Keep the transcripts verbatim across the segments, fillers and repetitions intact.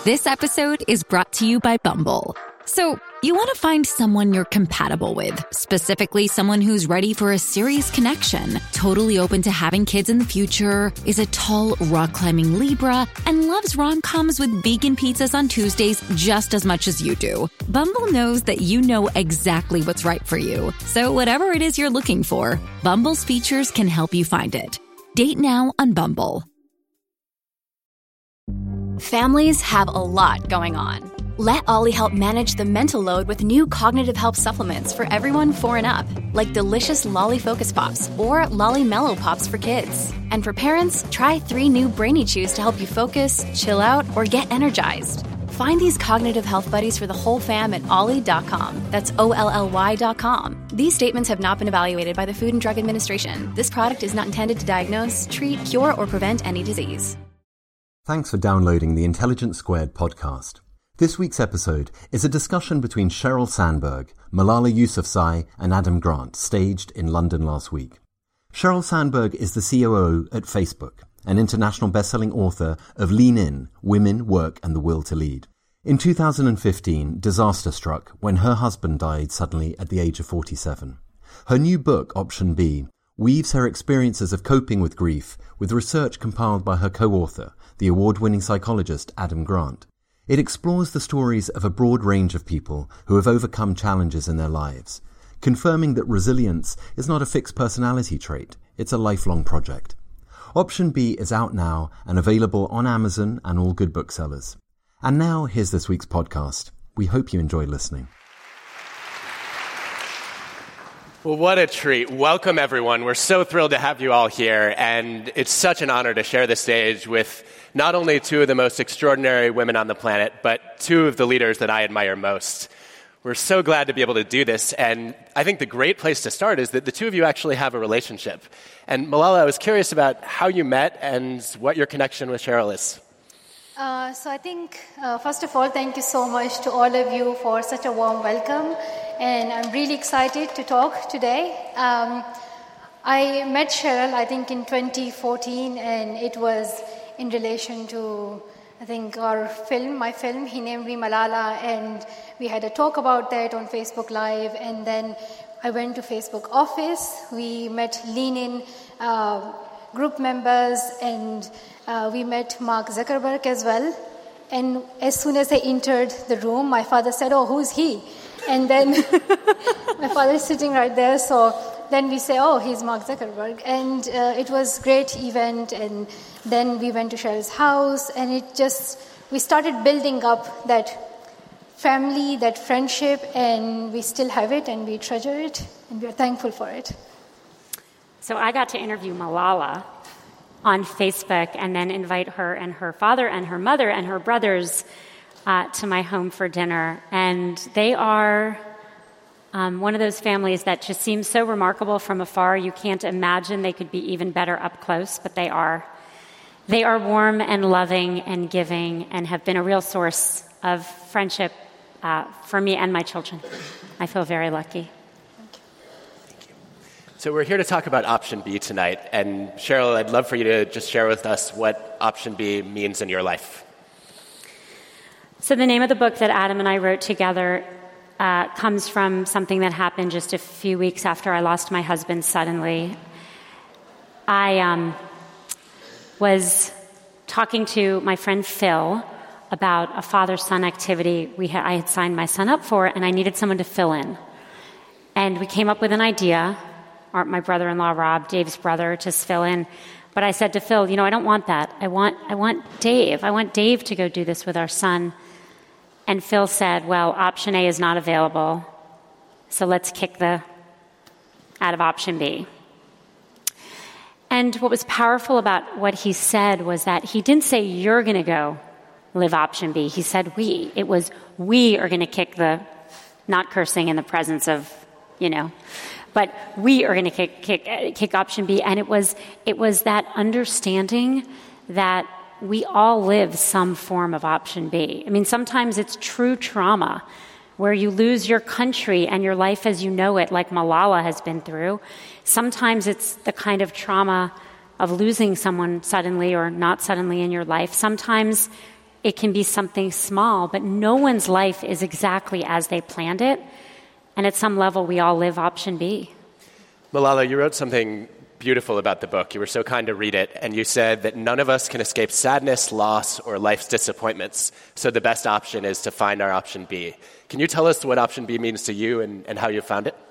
This episode is brought to you by Bumble. So, you want to find someone you're compatible with, specifically someone who's ready for a serious connection, totally open to having kids in the future, is a tall, rock-climbing Libra, and loves rom-coms with vegan pizzas on Tuesdays just as much as you do. Bumble knows that you know exactly what's right for you. So whatever it is you're looking for, Bumble's features can help you find it. Date now on Bumble. Families have a lot going on. Let Ollie help manage the mental load with new cognitive help supplements for everyone four and up, like delicious Lolly Focus Pops or Lolly Mellow Pops for kids. And for parents, try three new Brainy Chews to help you focus, chill out, or get energized. Find these cognitive health buddies for the whole fam at ollie dot com. That's O L L Y dot com. These statements have not been evaluated by the Food and Drug Administration. This product is not intended to diagnose, treat, cure, or prevent any disease. Thanks for downloading the Intelligence Squared podcast. This week's episode is a discussion between Sheryl Sandberg, Malala Yousafzai, and Adam Grant, staged in London last week. Sheryl Sandberg is the C O O at Facebook, an international best-selling author of Lean In, Women, Work, and the Will to Lead. In two thousand fifteen, disaster struck when her husband died suddenly at the age of forty-seven. Her new book, Option B, weaves her experiences of coping with grief with research compiled by her co-author, the award-winning psychologist Adam Grant. It explores the stories of a broad range of people who have overcome challenges in their lives, confirming that resilience is not a fixed personality trait, it's a lifelong project. Option B is out now and available on Amazon and all good booksellers. And now, here's this week's podcast. We hope you enjoy listening. Well, what a treat. Welcome, everyone. We're so thrilled to have you all here, and it's such an honor to share the stage with not only two of the most extraordinary women on the planet, but two of the leaders that I admire most. We're so glad to be able to do this, and I think the great place to start is that the two of you actually have a relationship. And Malala, I was curious about how you met and what your connection with Sheryl is. Uh, so I think, uh, first of all, thank you so much to all of you for such a warm welcome. And I'm really excited to talk today. Um, I met Sheryl, I think, in twenty fourteen, and it was in relation to, I think, our film, my film, He Named Me Malala, and we had a talk about that on Facebook Live, and then I went to Facebook office. We met Lean In uh, group members, and uh, we met Mark Zuckerberg as well. And as soon as I entered the room, my father said, "Oh, who's he?" And then my father is sitting right there, so then we say, "Oh, he's Mark Zuckerberg." And uh, it was a great event, and then we went to Sheryl's house, and it just, we started building up that family, that friendship, and we still have it, and we treasure it, and we're thankful for it. So I got to interview Malala on Facebook and then invite her and her father and her mother and her brothers uh, to my home for dinner. And they are um, one of those families that just seems so remarkable from afar. You can't imagine they could be even better up close, but they are. They are warm and loving and giving and have been a real source of friendship uh, for me and my children. I feel very lucky. So we're here to talk about Option B tonight, and Sheryl, I'd love for you to just share with us what Option B means in your life. So the name of the book that Adam and I wrote together uh, comes from something that happened just a few weeks after I lost my husband suddenly. I um, was talking to my friend Phil about a father-son activity we ha- I had signed my son up for, and I needed someone to fill in. And we came up with an idea. My brother-in-law, Rob, Dave's brother, to fill in. But I said to Phil, you know, I don't want that. I want I want Dave. I want Dave to go do this with our son. And Phil said, well, option A is not available, so let's kick the out of option B. And what was powerful about what he said was that he didn't say, you're going to go live option B. He said, we. It was, we are going to kick the, not cursing in the presence of, you know, but we are going to kick, kick, kick option B. And it was, it was that understanding that we all live some form of option B. I mean, sometimes it's true trauma where you lose your country and your life as you know it, like Malala has been through. Sometimes it's the kind of trauma of losing someone suddenly or not suddenly in your life. Sometimes it can be something small, but no one's life is exactly as they planned it. And at some level, we all live option B. Malala, you wrote something beautiful about the book. You were so kind to read it, and you said that none of us can escape sadness, loss, or life's disappointments, so the best option is to find our option B. Can you tell us what option B means to you and, and how you found it?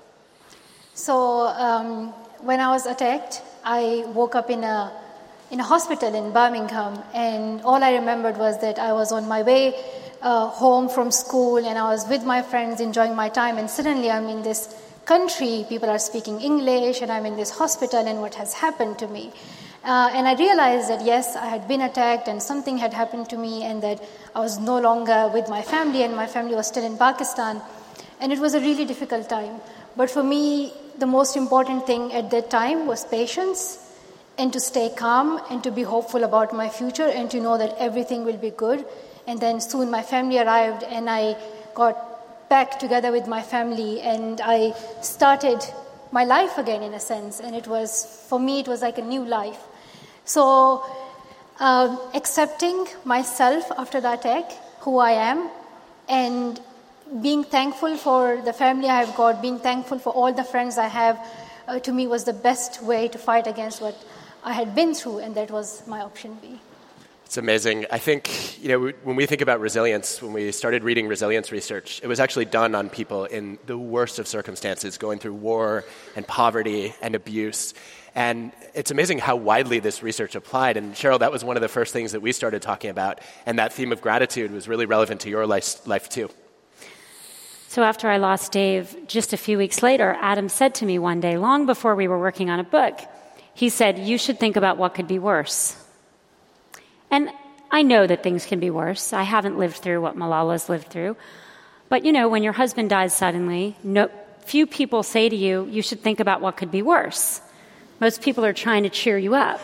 So um, when I was attacked, I woke up in a in a hospital in Birmingham, and all I remembered was that I was on my way uh, home from school, and I was with my friends enjoying my time, and suddenly I'm in this country, people are speaking English, and I'm in this hospital, and what has happened to me? Uh, and I realized that, yes, I had been attacked, and something had happened to me, and that I was no longer with my family, and my family was still in Pakistan. And it was a really difficult time. But for me, the most important thing at that time was patience, and to stay calm, and to be hopeful about my future, and to know that everything will be good. And then soon my family arrived, and I got back together with my family, and I started my life again, in a sense. And it was, for me, it was like a new life. So uh, accepting myself after the attack, who I am, and being thankful for the family I have got, being thankful for all the friends I have, uh, to me was the best way to fight against what I had been through, and that was my option B. It's amazing. I think, you know, when we think about resilience, when we started reading resilience research, it was actually done on people in the worst of circumstances, going through war and poverty and abuse. And it's amazing how widely this research applied. And Cheryl, that was one of the first things that we started talking about. And that theme of gratitude was really relevant to your life, life too. So after I lost Dave, just a few weeks later, Adam said to me one day, long before we were working on a book, he said, you should think about what could be worse. And I know that things can be worse. I haven't lived through what Malala's lived through. But, you know, when your husband dies suddenly, no, few people say to you, you should think about what could be worse. Most people are trying to cheer you up.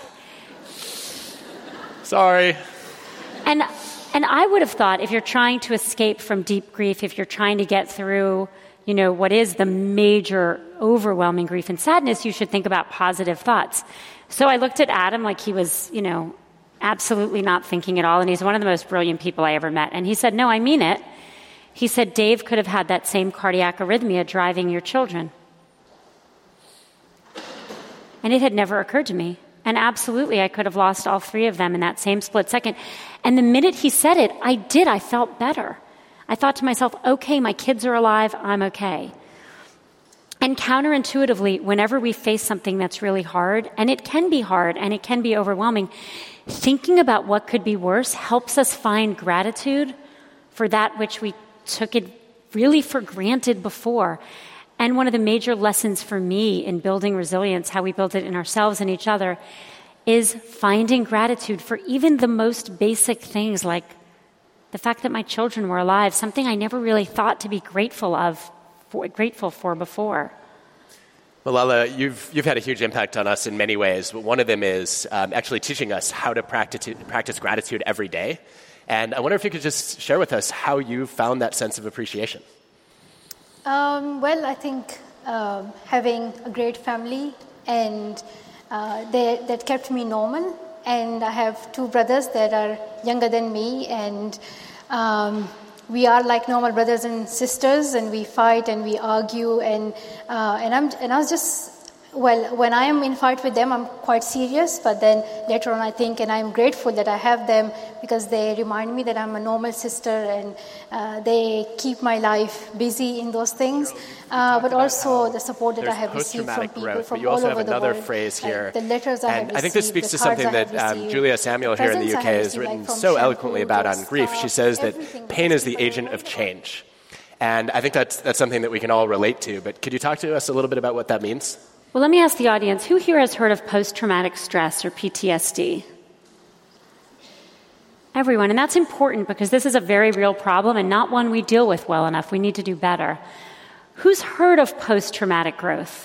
Sorry. And and I would have thought if you're trying to escape from deep grief, if you're trying to get through, you know, what is the major overwhelming grief and sadness, you should think about positive thoughts. So I looked at Adam like he was, you know, absolutely not thinking at all, and he's one of the most brilliant people I ever met. And he said, no, I mean it. He said, Dave could have had that same cardiac arrhythmia driving your children. And it had never occurred to me. And absolutely, I could have lost all three of them in that same split second. And the minute he said it, I did. I felt better. I thought to myself, okay, my kids are alive, I'm okay. And counterintuitively, whenever we face something that's really hard, and it can be hard and it can be overwhelming, thinking about what could be worse helps us find gratitude for that which we took it really for granted before. And one of the major lessons for me in building resilience, how we build it in ourselves and each other, is finding gratitude for even the most basic things, like the fact that my children were alive, something I never really thought to be grateful of, for, grateful for before. Malala, you've you've had a huge impact on us in many ways, but one of them is um, actually teaching us how to practice practice gratitude every day. And I wonder if you could just share with us how you found that sense of appreciation. Um, well, I think um, having a great family, and uh, they, that kept me normal. And I have two brothers that are younger than me, and um, we are like normal brothers and sisters, and we fight and we argue, and uh, and I'm and I was just well, when I am in fight with them, I'm quite serious, but then later on I think, and I'm grateful that I have them because they remind me that I'm a normal sister, and uh, they keep my life busy in those things, uh, but also the support that I have received from people growth, from you all also over have the another world. phrase here, like the letters I have and received, I think this speaks to the cards something that um, received, Julia Samuel here in the U K has received, written like so shampoo, eloquently about on grief. She says that pain is the everything. agent of change. And I think that's, that's something that we can all relate to. But could you talk to us a little bit about what that means? Well, let me ask the audience, who here has heard of post-traumatic stress or P T S D? Everyone, and that's important because this is a very real problem and not one we deal with well enough. We need to do better. Who's heard of post-traumatic growth?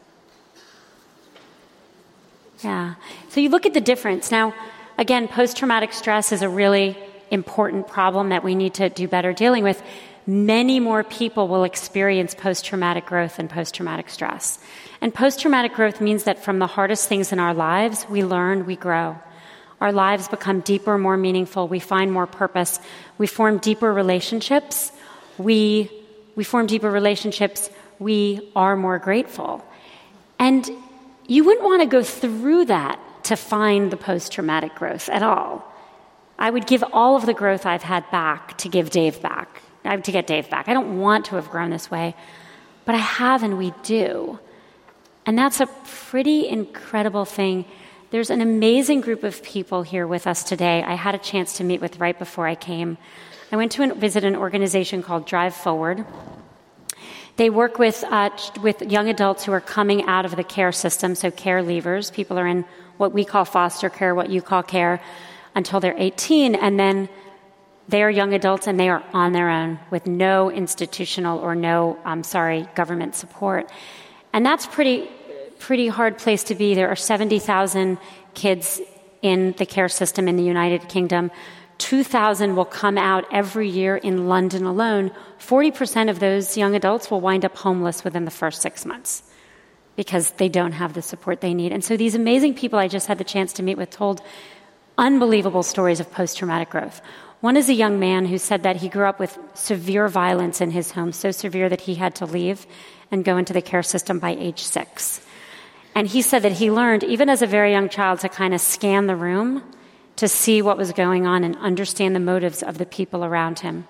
Yeah. So you look at the difference. Now, again, post-traumatic stress is a really important problem that we need to do better dealing with. Many more people will experience post-traumatic growth than post-traumatic stress. And post-traumatic growth means that from the hardest things in our lives, we learn, we grow. Our lives become deeper, more meaningful. We find more purpose. We form deeper relationships. We, we form deeper relationships. We are more grateful. And you wouldn't want to go through that to find the post-traumatic growth at all. I would give all of the growth I've had back to give Dave back, to get Dave back. I don't want to have grown this way, but I have and we do. And that's a pretty incredible thing. There's an amazing group of people here with us today I had a chance to meet with right before I came. I went to visit an organization called Drive Forward. They work with uh, with young adults who are coming out of the care system, so care leavers. People are in what we call foster care, what you call care, until they're eighteen, and then they are young adults and they are on their own with no institutional or no, I'm sorry, government support. And that's pretty pretty hard place to be. There are seventy thousand kids in the care system in the United Kingdom. two thousand will come out every year in London alone. forty percent of those young adults will wind up homeless within the first six months because they don't have the support they need. And so these amazing people I just had the chance to meet with told unbelievable stories of post-traumatic growth. One is a young man who said that he grew up with severe violence in his home, so severe that he had to leave and go into the care system by age six. And he said that he learned, even as a very young child, to kind of scan the room to see what was going on and understand the motives of the people around him.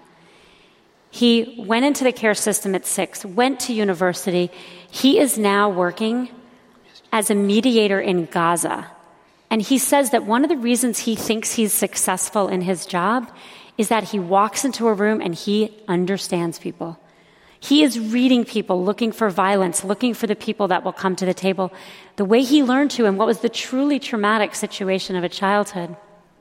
He went into the care system at six, went to university. He is now working as a mediator in Gaza. And he says that one of the reasons he thinks he's successful in his job is that he walks into a room and he understands people. He is reading people, looking for violence, looking for the people that will come to the table. The way he learned to and what was the truly traumatic situation of a childhood.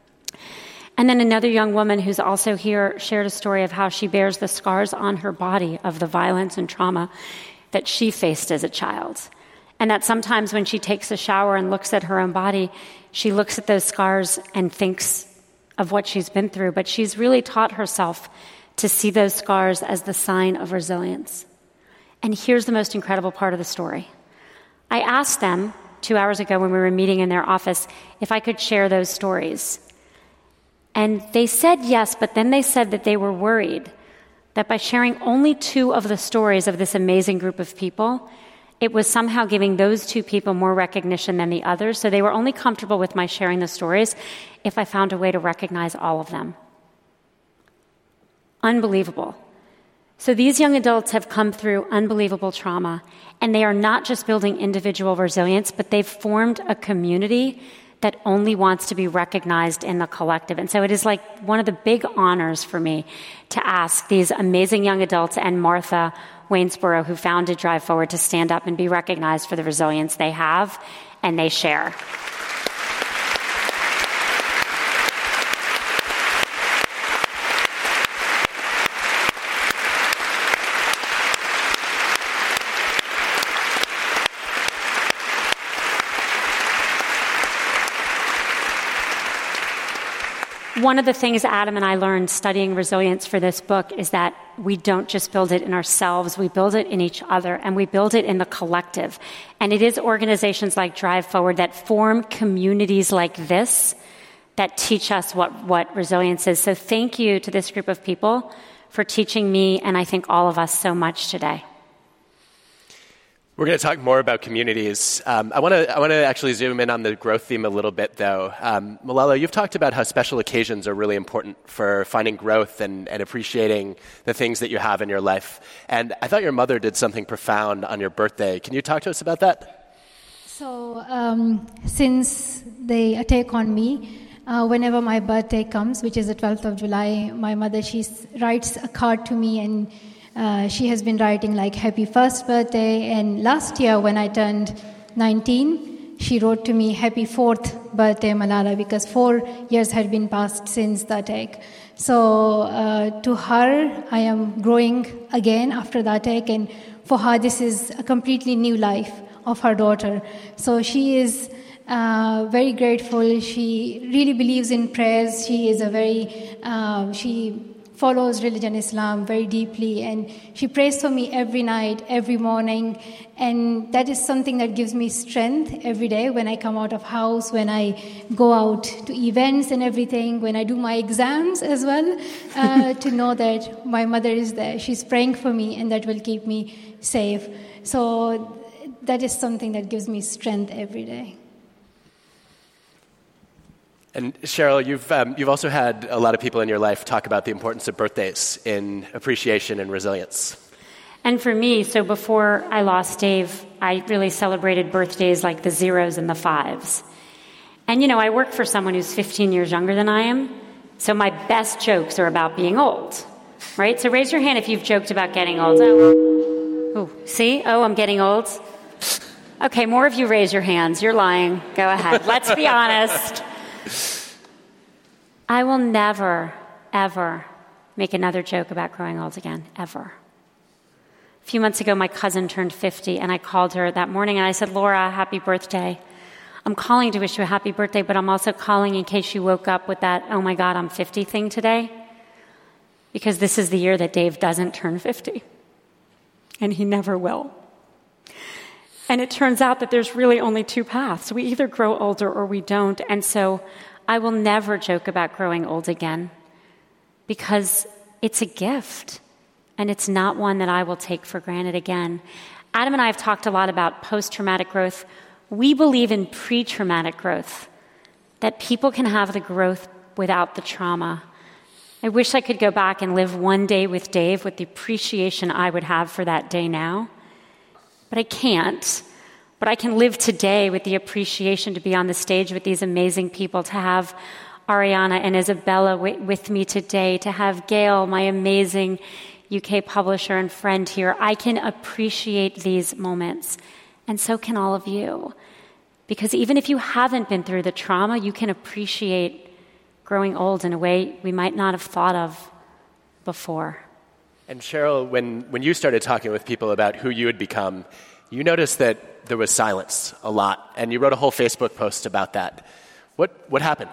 And then another young woman who's also here shared a story of how she bears the scars on her body of the violence and trauma that she faced as a child. And that sometimes when she takes a shower and looks at her own body, she looks at those scars and thinks of what she's been through. But she's really taught herself to see those scars as the sign of resilience. And here's the most incredible part of the story. I asked them two hours ago when we were meeting in their office if I could share those stories. And they said yes, but then they said that they were worried that by sharing only two of the stories of this amazing group of people, it was somehow giving those two people more recognition than the others. So they were only comfortable with my sharing the stories if I found a way to recognize all of them. Unbelievable. So these young adults have come through unbelievable trauma, and they are not just building individual resilience, but they've formed a community that only wants to be recognized in the collective. And so it is like one of the big honors for me to ask these amazing young adults and Martha Waynesboro, who founded Drive Forward, to stand up and be recognized for the resilience they have and they share. One of the things Adam and I learned studying resilience for this book is that we don't just build it in ourselves, we build it in each other, and we build it in the collective. And it is organizations like Drive Forward that form communities like this that teach us what, what resilience is. So thank you to this group of people for teaching me, and I think all of us, so much today. We're going to talk more about communities. Um, I want to I want to actually zoom in on the growth theme a little bit, though. Um, Malala, you've talked about how special occasions are really important for finding growth and, and appreciating the things that you have in your life. And I thought your mother did something profound on your birthday. Can you talk to us about that? So um, since the attack on me, uh, whenever my birthday comes, which is the twelfth of July, my mother, she writes a card to me, and Uh, she has been writing like happy first birthday, and last year when I turned nineteen, she wrote to me happy fourth birthday, Malala, because four years had been passed since the attack. So uh, to her, I am growing again after the attack, and for her this is a completely new life of her daughter. So she is uh, very grateful. She really believes in prayers. She is a very, uh, she follows religion Islam very deeply, and she prays for me every night, every morning, and that is something that gives me strength every day when I come out of house, when I go out to events and everything, when I do my exams as well, uh, to know that my mother is there. She's praying for me, and that will keep me safe. So that is something that gives me strength every day. And Cheryl, you've um, you've also had a lot of people in your life talk about the importance of birthdays in appreciation and resilience. And for me, so before I lost Dave, I really celebrated birthdays like the zeros and the fives. And, you know, I work for someone who's fifteen years younger than I am, so my best jokes are about being old, right? So raise your hand if you've joked about getting old. Oh, oh see? Oh, I'm getting old. Okay, more of you raise your hands. You're lying. Go ahead. Let's be honest. I will never, ever make another joke about growing old again, ever. A few months ago, my cousin turned fifty, and I called her that morning, and I said, Laura, happy birthday. I'm calling to wish you a happy birthday, but I'm also calling in case you woke up with that, oh my God, I'm fifty thing today, because this is the year that Dave doesn't turn fifty, and he never will. And it turns out that there's really only two paths. We either grow older or we don't. And so I will never joke about growing old again because it's a gift and it's not one that I will take for granted again. Adam and I have talked a lot about post-traumatic growth. We believe in pre-traumatic growth, that people can have the growth without the trauma. I wish I could go back and live one day with Dave with the appreciation I would have for that day now. But I can't. But I can live today with the appreciation to be on the stage with these amazing people, to have Ariana and Isabella w- with me today, to have Gail, my amazing U K publisher and friend here. I can appreciate these moments, and so can all of you. Because even if you haven't been through the trauma, you can appreciate growing old in a way we might not have thought of before. And Cheryl, when, when you started talking with people about who you had become, you noticed that there was silence a lot, and you wrote a whole Facebook post about that. What what happened?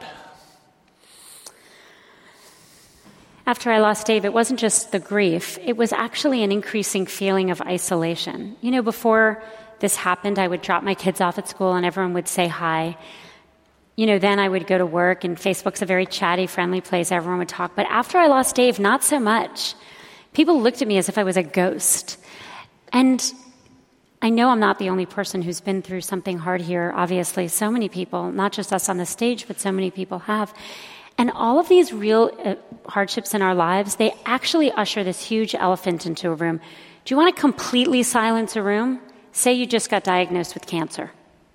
After I lost Dave, it wasn't just the grief. It was actually an increasing feeling of isolation. You know, before this happened, I would drop my kids off at school, and everyone would say hi. You know, then I would go to work, and Facebook's a very chatty, friendly place. Everyone would talk. But after I lost Dave, not so much. People looked at me as if I was a ghost. And I know I'm not the only person who's been through something hard here, obviously. So many people, not just us on the stage, but so many people have. And all of these real uh, hardships in our lives, they actually usher this huge elephant into a room. Do you want to completely silence a room? Say you just got diagnosed with cancer.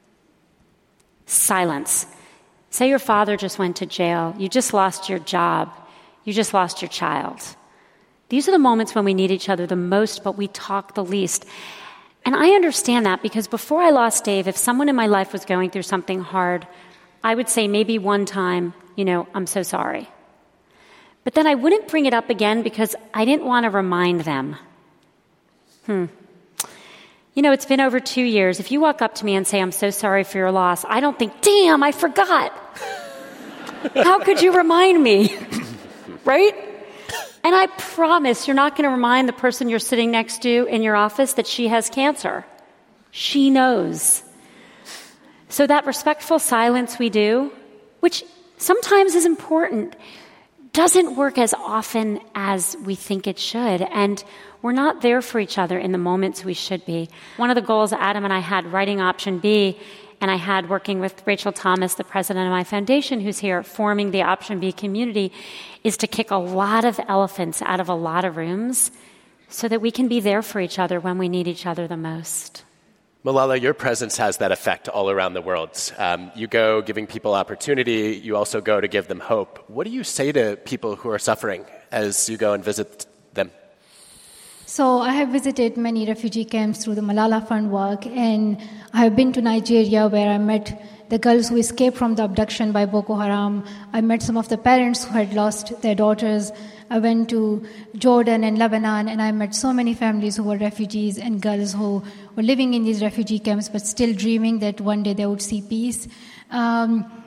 Silence. Say your father just went to jail. You just lost your job. You just lost your child. These are the moments when we need each other the most, but we talk the least. And I understand that because before I lost Dave, if someone in my life was going through something hard, I would say maybe one time, you know, I'm so sorry. But then I wouldn't bring it up again because I didn't want to remind them. Hmm. You know, it's been over two years. If you walk up to me and say, I'm so sorry for your loss, I don't think, damn, I forgot. How could you remind me? Right? And I promise you're not going to remind the person you're sitting next to in your office that she has cancer. She knows. So that respectful silence we do, which sometimes is important, doesn't work as often as we think it should. And we're not there for each other in the moments we should be. One of the goals Adam and I had writing Option B, and I had working with Rachel Thomas, the president of my foundation, who's here, forming the Option B community, is to kick a lot of elephants out of a lot of rooms so that we can be there for each other when we need each other the most. Malala, your presence has that effect all around the world. Um, you go giving people opportunity. You also go to give them hope. What do you say to people who are suffering as you go and visit them? So I have visited many refugee camps through the Malala Fund work, and I have been to Nigeria where I met the girls who escaped from the abduction by Boko Haram. I met some of the parents who had lost their daughters. I went to Jordan and Lebanon, and I met so many families who were refugees and girls who were living in these refugee camps but still dreaming that one day they would see peace. Um,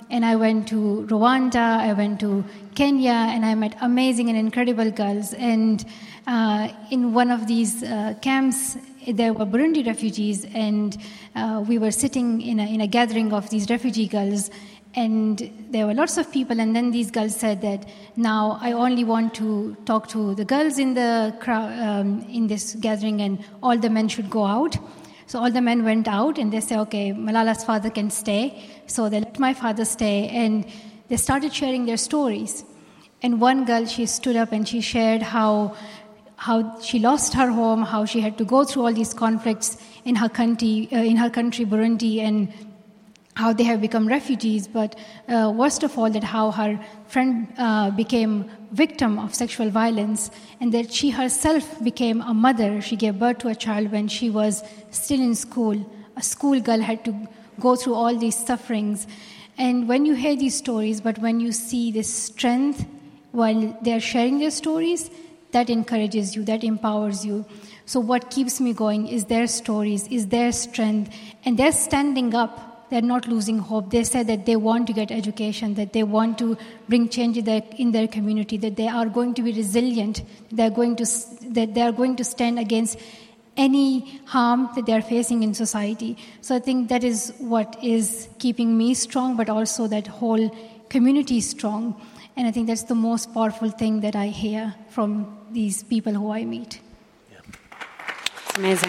and I went to Rwanda, I went to Kenya, and I met amazing and incredible girls. And uh, in one of these uh, camps, there were Burundi refugees, and uh, we were sitting in a, in a gathering of these refugee girls, and there were lots of people, and then these girls said that now I only want to talk to the girls in the crowd, um, in this gathering, and all the men should go out. So all the men went out, and they said, okay, Malala's father can stay. So they let my father stay, and they started sharing their stories. And one girl, she stood up and she shared how how she lost her home, how she had to go through all these conflicts in her country, uh, in her country, Burundi, and how they have become refugees, but uh, worst of all, that how her friend uh, became victim of sexual violence, and that she herself became a mother. She gave birth to a child when she was still in school. A schoolgirl had to go through all these sufferings. And when you hear these stories, but when you see this strength while they're sharing their stories, that encourages you, that empowers you. So what keeps me going is their stories, is their strength, and they're standing up. They're not losing hope. They said that they want to get education, that they want to bring change in their, in their community, that they are going to be resilient, they're going to, that they are going to stand against any harm that they are facing in society. So I think that is what is keeping me strong, but also that whole community strong. And I think that's the most powerful thing that I hear from these people who I meet. Yeah. It's amazing.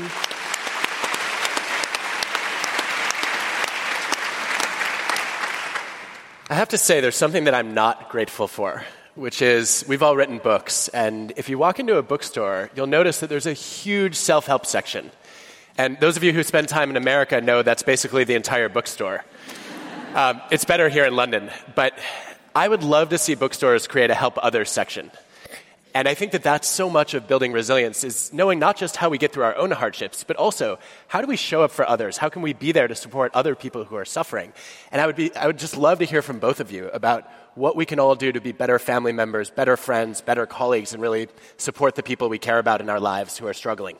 I have to say, there's something that I'm not grateful for, which is we've all written books, and if you walk into a bookstore, you'll notice that there's a huge self-help section. And those of you who spend time in America know that's basically the entire bookstore. um, it's better here in London, but I would love to see bookstores create a help others section. And I think that that's so much of building resilience, is knowing not just how we get through our own hardships, but also how do we show up for others? How can we be there to support other people who are suffering? And I would be, I would just love to hear from both of you about what we can all do to be better family members, better friends, better colleagues, and really support the people we care about in our lives who are struggling.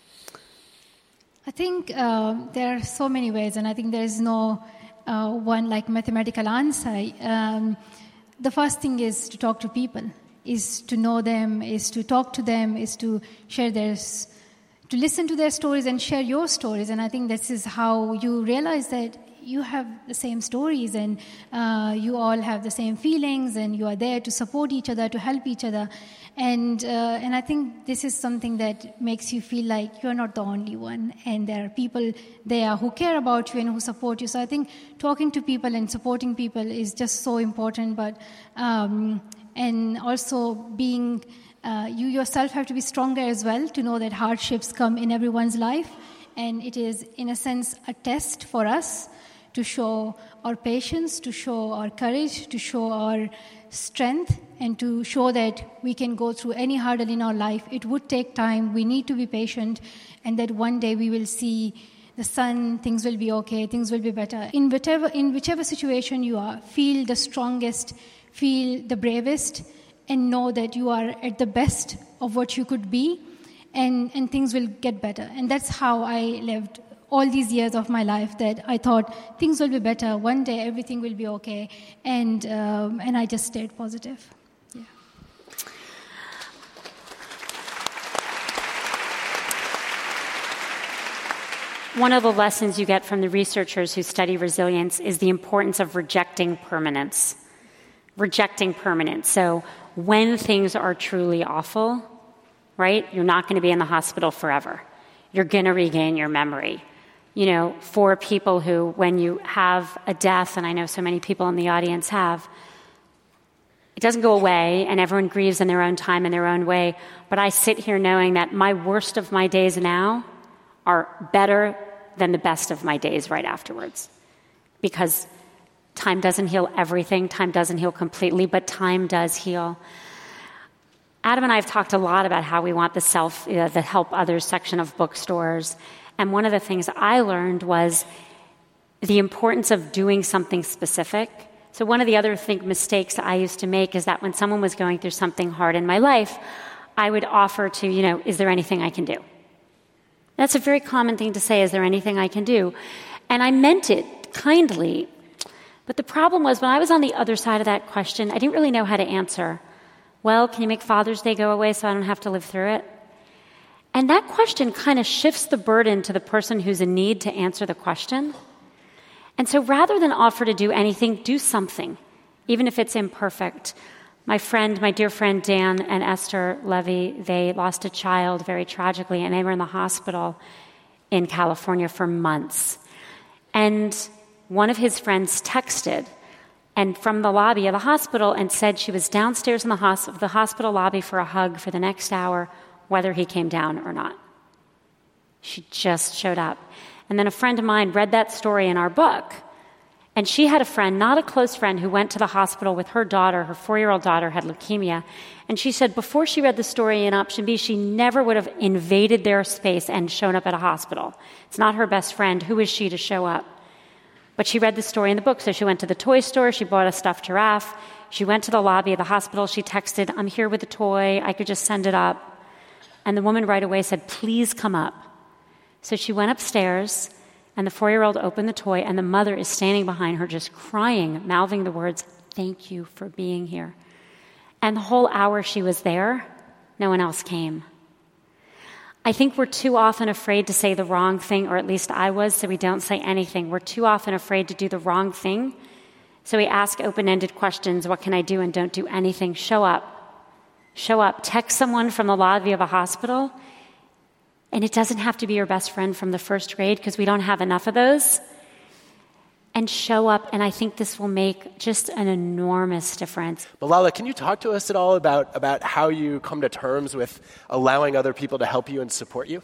I think uh, there are so many ways, and I think there is no uh, one like mathematical answer. Um, the first thing is to talk to people. Is to know them, is to talk to them, is to share their, to listen to their stories and share your stories. And I think this is how you realize that you have the same stories, and uh, you all have the same feelings, and you are there to support each other, to help each other. And uh, and I think this is something that makes you feel like you're not the only one, and there are people there who care about you and who support you. So I think talking to people and supporting people is just so important. But um, and also being, uh, you yourself have to be stronger as well to know that hardships come in everyone's life. And it is, in a sense, a test for us to show our patience, to show our courage, to show our strength, and to show that we can go through any hurdle in our life. It would take time. We need to be patient, and that one day we will see the sun, things will be okay, things will be better. In whichever, in whichever situation you are, feel the strongest, feel the bravest, and know that you are at the best of what you could be, and, and things will get better. And that's how I lived all these years of my life, that I thought things will be better, one day everything will be okay, and um, and I just stayed positive. Yeah. One of the lessons you get from the researchers who study resilience is the importance of rejecting permanence. Rejecting permanence. So when things are truly awful, right, you're not going to be in the hospital forever. You're going to regain your memory. You know, for people who, when you have a death, and I know so many people in the audience have, it doesn't go away, and everyone grieves in their own time, in their own way. But I sit here knowing that my worst of my days now are better than the best of my days right afterwards. Because time doesn't heal everything. Time doesn't heal completely, but time does heal. Adam and I have talked a lot about how we want the self, uh, the help others section of bookstores. And one of the things I learned was the importance of doing something specific. So one of the other think, mistakes I used to make is that when someone was going through something hard in my life, I would offer to, you know, is there anything I can do? That's a very common thing to say, is there anything I can do? And I meant it kindly. But the problem was, when I was on the other side of that question, I didn't really know how to answer. Well, can you make Father's Day go away so I don't have to live through it? And that question kind of shifts the burden to the person who's in need to answer the question. And so rather than offer to do anything, do something, even if it's imperfect. My friend, my dear friend Dan and Esther Levy, they lost a child very tragically, and they were in the hospital in California for months. And one of his friends texted and from the lobby of the hospital and said she was downstairs in the, hos- the hospital lobby for a hug for the next hour, whether he came down or not. She just showed up. And then a friend of mine read that story in our book, and she had a friend, not a close friend, who went to the hospital with her daughter. Her four-year-old daughter had leukemia. And she said before she read the story in Option B, she never would have invaded their space and shown up at a hospital. It's not her best friend. Who is she to show up? But she read the story in the book, so she went to the toy store. She bought a stuffed giraffe. She went to the lobby of the hospital. She texted, I'm here with a toy. I could just send it up. And the woman right away said, please come up. So she went upstairs, and the four-year-old opened the toy, and the mother is standing behind her just crying, mouthing the words, thank you for being here. And the whole hour she was there, no one else came. I think we're too often afraid to say the wrong thing, or at least I was, so we don't say anything. We're too often afraid to do the wrong thing, so we ask open-ended questions, what can I do, and don't do anything. Show up. Show up. Text someone from the lobby of a hospital. And it doesn't have to be your best friend from the first grade, because we don't have enough of those. And show up, and I think this will make just an enormous difference. Malala, can you talk to us at all about, about how you come to terms with allowing other people to help you and support you?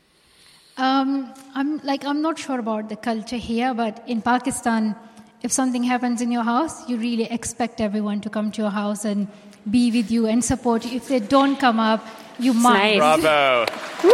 Um, I'm like I'm not sure about the culture here, but in Pakistan, if something happens in your house, you really expect everyone to come to your house and be with you and support you. If they don't come up, you might. Nice. Bravo. Woo!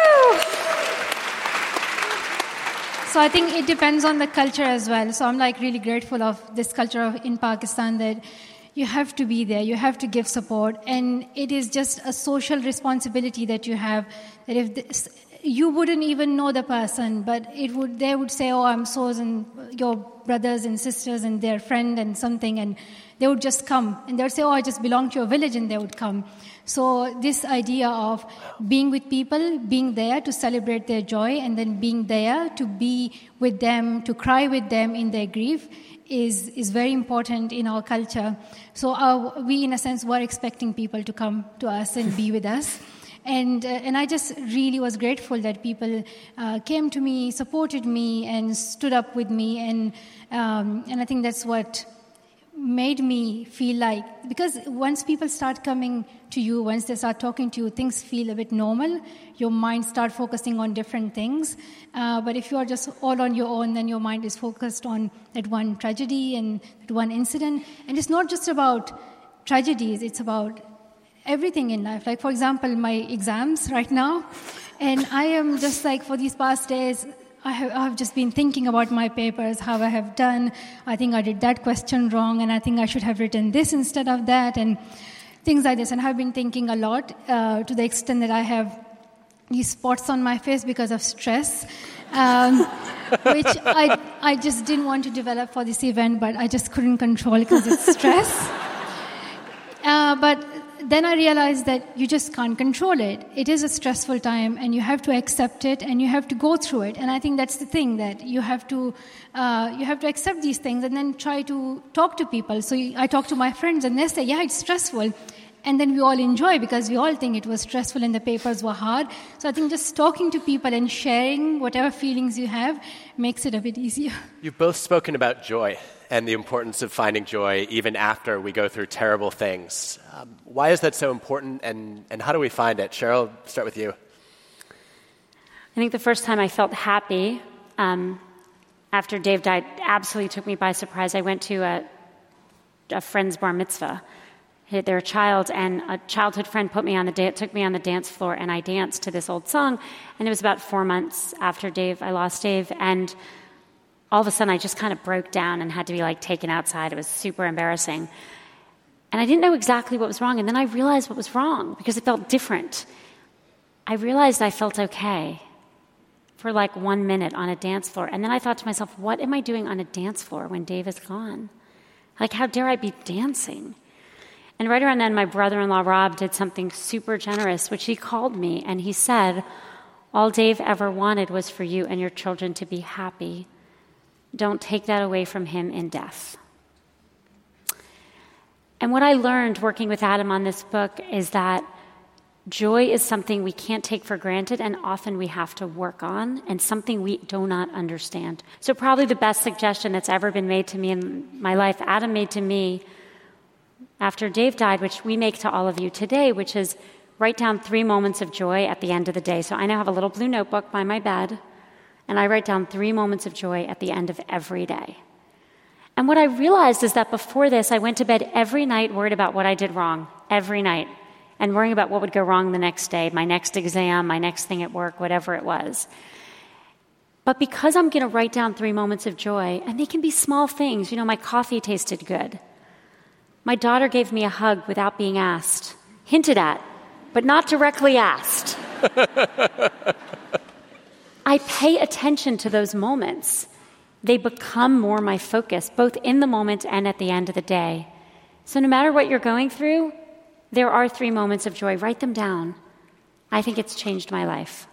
So I think it depends on the culture as well. So I'm like really grateful of this culture of, in Pakistan, that you have to be there, you have to give support, and it is just a social responsibility that you have. That if this, you wouldn't even know the person, but it would they would say, "Oh, I'm so and your brothers and sisters and their friend and something," and they would just come, and they would say, "Oh, I just belong to your village," and they would come. So this idea of being with people, being there to celebrate their joy, and then being there to be with them, to cry with them in their grief, is is very important in our culture. So our, we, in a sense, were expecting people to come to us and be with us. And uh, and I just really was grateful that people uh, came to me, supported me, and stood up with me. And um, and I think that's what made me feel like, because once people start coming to you, once they start talking to you, things feel a bit normal. Your mind start focusing on different things. Uh, but if you are just all on your own, then your mind is focused on that one tragedy and that one incident. And it's not just about tragedies, it's about everything in life. Like, for example, my exams right now, and I am just like, for these past days, I have, I have just been thinking about my papers, how I have done. I think I did that question wrong, and I think I should have written this instead of that, and things like this. And I've been thinking a lot uh, to the extent that I have these spots on my face because of stress, um, which I I just didn't want to develop for this event, but I just couldn't control because it's stress. Uh, but then I realized that you just can't control it. It is a stressful time, and you have to accept it, and you have to go through it. And I think that's the thing, that you have to uh, you have to accept these things and then try to talk to people. So I talk to my friends, and they say, yeah, it's stressful. And then we all enjoy, because we all think it was stressful and the papers were hard. So I think just talking to people and sharing whatever feelings you have makes it a bit easier. You've both spoken about joy and the importance of finding joy even after we go through terrible things. Um, why is that so important, and, and how do we find it? Cheryl, start with you. I think the first time I felt happy um, after Dave died absolutely took me by surprise. I went to a, a friend's bar mitzvah. They're a child, and a childhood friend put me on the da- took me on the dance floor, and I danced to this old song. And it was about four months after Dave, I lost Dave, and all of a sudden I just kind of broke down and had to be like taken outside. It was super embarrassing. And I didn't know exactly what was wrong, and then I realized what was wrong because it felt different. I realized I felt okay. for like one minute on a dance floor. And then I thought to myself, what am I doing on a dance floor when Dave is gone? Like, how dare I be dancing? And right around then, my brother-in-law, Rob, did something super generous, which he called me, and he said, all Dave ever wanted was for you and your children to be happy. Don't take that away from him in death. And what I learned working with Adam on this book is that joy is something we can't take for granted, and often we have to work on, and something we do not understand. So probably the best suggestion that's ever been made to me in my life, Adam made to me after Dave died, which we make to all of you today, which is write down three moments of joy at the end of the day. So I now have a little blue notebook by my bed, and I write down three moments of joy at the end of every day. And what I realized is that before this, I went to bed every night worried about what I did wrong, every night, and worrying about what would go wrong the next day, my next exam, my next thing at work, whatever it was. But because I'm going to write down three moments of joy, and they can be small things. You know, my coffee tasted good. My daughter gave me a hug without being asked, hinted at, but not directly asked. I pay attention to those moments. They become more my focus, both in the moment and at the end of the day. So no matter what you're going through, there are three moments of joy. Write them down. I think it's changed my life.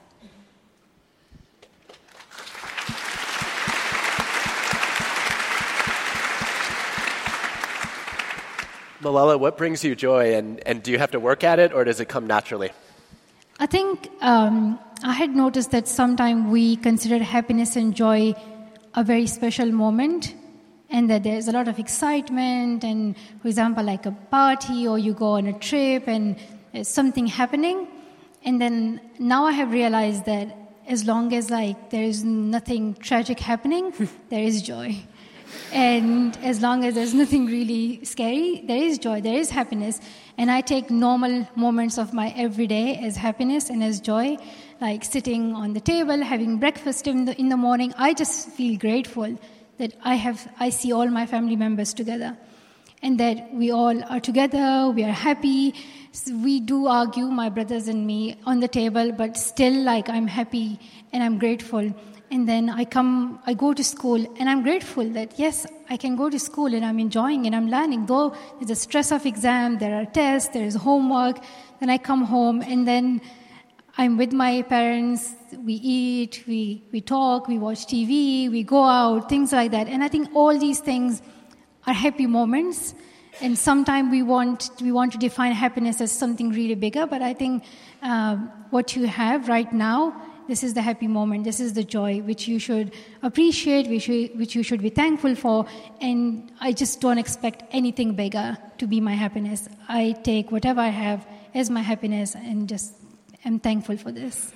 Malala, what brings you joy, and, and do you have to work at it, or does it come naturally? I think um, I had noticed that sometimes we consider happiness and joy a very special moment, and that there's a lot of excitement, and, for example, like a party, or you go on a trip, and there's something happening. And then now I have realized that as long as like there is nothing tragic happening, there is joy. And as long as there's nothing really scary, there is joy, there is happiness. And I take normal moments of my everyday as happiness and as joy, like sitting on the table, having breakfast in the, in the morning. I just feel grateful that I have, I see all my family members together, and that we all are together, we are happy. So we do argue, my brothers and me, on the table, but still, like, I'm happy and I'm grateful. And then I come, I go to school, and I'm grateful that, yes, I can go to school and I'm enjoying and I'm learning. Though there's a stress of exam, there are tests, there is homework. Then I come home, and then I'm with my parents. We eat, we, we talk, we watch T V, we go out, things like that. And I think all these things are happy moments. And sometimes we want we want to define happiness as something really bigger. But I think um, what you have right now, this is the happy moment. This is the joy which you should appreciate, which you, which you should be thankful for. And I just don't expect anything bigger to be my happiness. I take whatever I have as my happiness and just am thankful for this.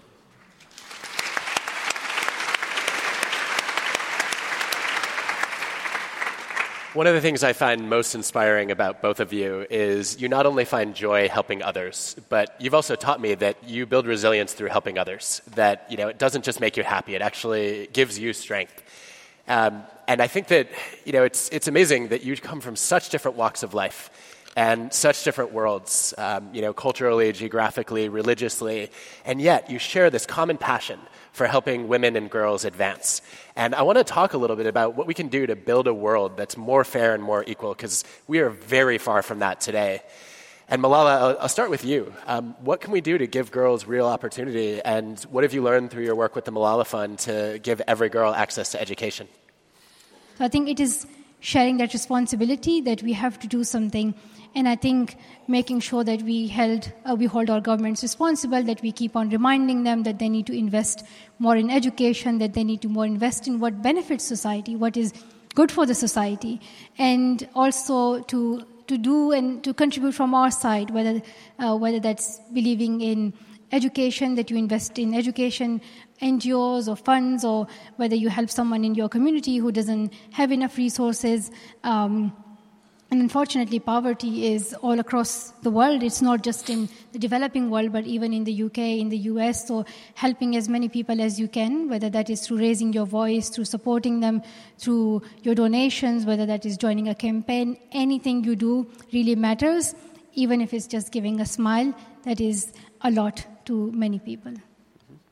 One of the things I find most inspiring about both of you is you not only find joy helping others, but you've also taught me that you build resilience through helping others, that, you know, it doesn't just make you happy, it actually gives you strength. Um, and I think that, you know, it's it's amazing that you come from such different walks of life and such different worlds, um, you know, culturally, geographically, religiously, and yet you share this common passion for helping women and girls advance. And I want to talk a little bit about what we can do to build a world that's more fair and more equal, because we are very far from that today. And Malala, I'll, I'll start with you. Um, what can we do to give girls real opportunity, and what have you learned through your work with the Malala Fund to give every girl access to education? So I think it is sharing that responsibility that we have to do something. And I think making sure that we held, uh, we hold our governments responsible, that we keep on reminding them that they need to invest more in education, that they need to more invest in what benefits society, what is good for the society, and also to to do and to contribute from our side, whether uh, whether that's believing in education, that you invest in education, N G Os or funds, or whether you help someone in your community who doesn't have enough resources. Um, And unfortunately, poverty is all across the world. It's not just in the developing world, but even in the U K, in the U S. So helping as many people as you can, whether that is through raising your voice, through supporting them, through your donations, whether that is joining a campaign, anything you do really matters, even if it's just giving a smile. That is a lot to many people.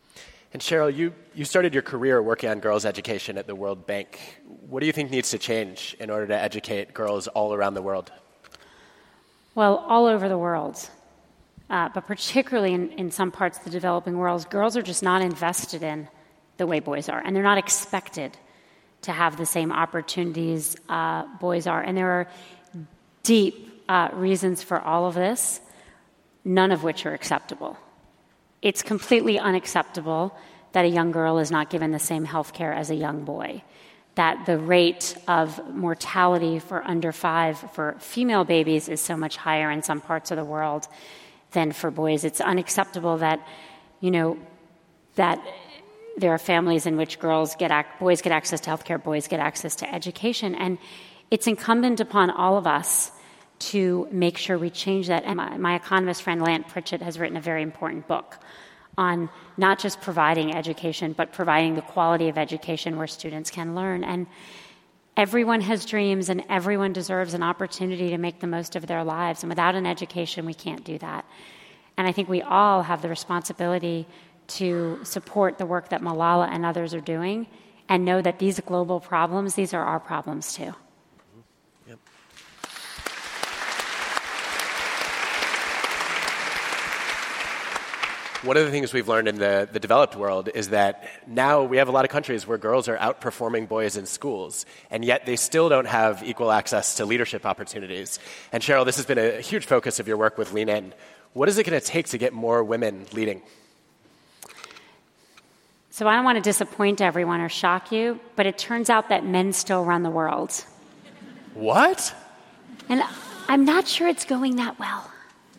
And Cheryl, you, you started your career working on girls' education at the World Bank. What do you think needs to change in order to educate girls all around the world? Well, all over the world, uh, but particularly in, in some parts of the developing world, girls are just not invested in the way boys are, and they're not expected to have the same opportunities uh, boys are. And there are deep uh, reasons for all of this, none of which are acceptable. It's completely unacceptable that a young girl is not given the same health care as a young boy, that the rate of mortality for under five for female babies is so much higher in some parts of the world than for boys. It's unacceptable that, you know, that there are families in which girls get ac- boys get access to health care, boys get access to education, and it's incumbent upon all of us to make sure we change that. And my, my economist friend Lant Pritchett has written a very important book on not just providing education, but providing the quality of education where students can learn. And everyone has dreams, and everyone deserves an opportunity to make the most of their lives. And without an education, we can't do that. And I think we all have the responsibility to support the work that Malala and others are doing and know that these global problems, these are our problems too. Yep. One of the things we've learned in the, the developed world is that now we have a lot of countries where girls are outperforming boys in schools, and yet they still don't have equal access to leadership opportunities. And Cheryl, this has been a huge focus of your work with Lean In. What is it going to take to get more women leading? So I don't want to disappoint everyone or shock you, but it turns out that men still run the world. What? And I'm not sure it's going that well.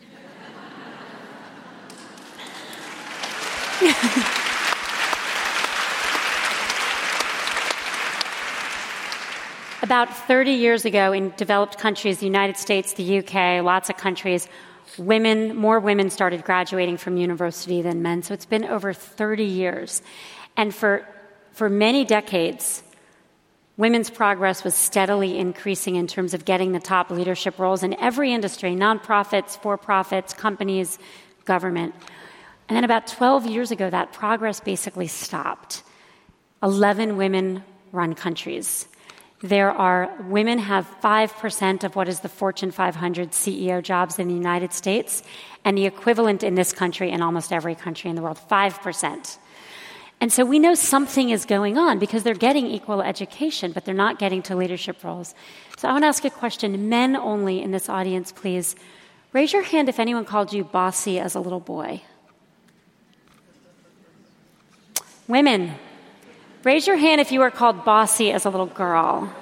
About thirty years ago in developed countries, the United States, the U K, lots of countries, women, more women started graduating from university than men. So it's been over thirty years. And for, for many decades, women's progress was steadily increasing in terms of getting the top leadership roles in every industry, nonprofits, for-profits, companies, government. And then about twelve years ago, that progress basically stopped. eleven women run countries. There are, women have five percent of what is the Fortune five hundred C E O jobs in the United States, and the equivalent in this country and almost every country in the world, five percent. And so we know something is going on because they're getting equal education, but they're not getting to leadership roles. So I want to ask a question, men only in this audience, please. Raise your hand if anyone called you bossy as a little boy. Women, raise your hand if you were called bossy as a little girl.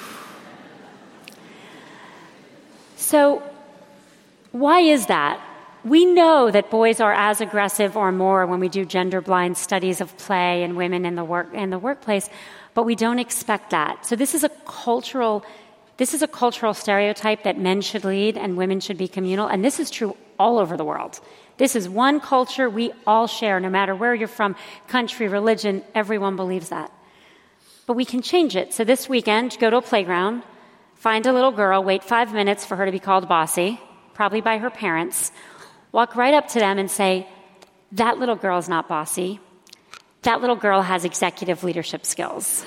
So, why is that? We know that boys are as aggressive or more when we do gender-blind studies of play and women in the work in the workplace, but we don't expect that. So this is a cultural, this is a cultural stereotype that men should lead and women should be communal, and this is true all over the world. This is one culture we all share, no matter where you're from, country, religion, everyone believes that. But we can change it. So this weekend, go to a playground, find a little girl, wait five minutes for her to be called bossy, probably by her parents, walk right up to them and say, that little girl is not bossy. That little girl has executive leadership skills.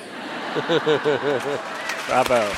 Bravo.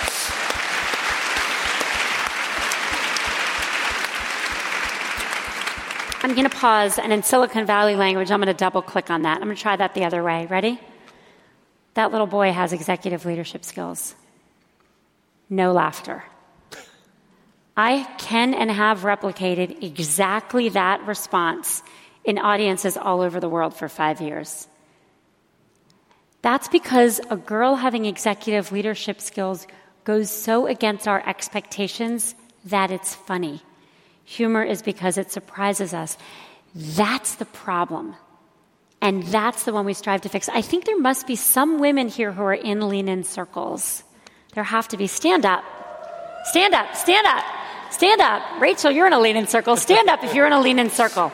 I'm going to pause, and in Silicon Valley language, I'm going to double-click on that. I'm going to try that the other way. Ready? That little boy has executive leadership skills. No laughter. I can and have replicated exactly that response in audiences all over the world for five years. That's because a girl having executive leadership skills goes so against our expectations that it's funny. Humor is because it surprises us. That's the problem. And that's the one we strive to fix. I think there must be some women here who are in lean-in circles. There have to be. Stand up. Stand up. Stand up. Stand up. Rachel, you're in a lean-in circle. Stand up if you're in a lean-in circle.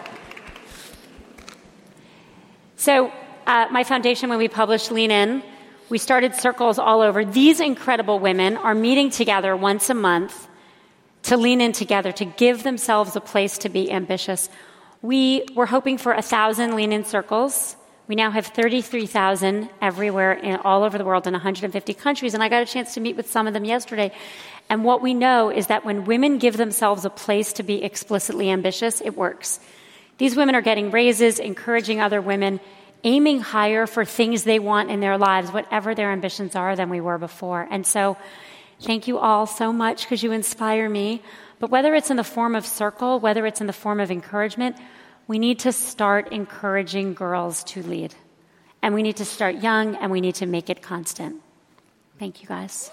So uh, my foundation, when we published Lean In, we started circles all over. These incredible women are meeting together once a month to lean in together, to give themselves a place to be ambitious. We were hoping for a thousand lean-in circles. We now have thirty-three thousand everywhere, in, all over the world in one hundred fifty countries, and I got a chance to meet with some of them yesterday. And what we know is that when women give themselves a place to be explicitly ambitious, it works. These women are getting raises, encouraging other women, aiming higher for things they want in their lives, whatever their ambitions are, than we were before. And so thank you all so much because you inspire me. But whether it's in the form of Circle, whether it's in the form of encouragement, we need to start encouraging girls to lead. And we need to start young, and we need to make it constant. Thank you, guys.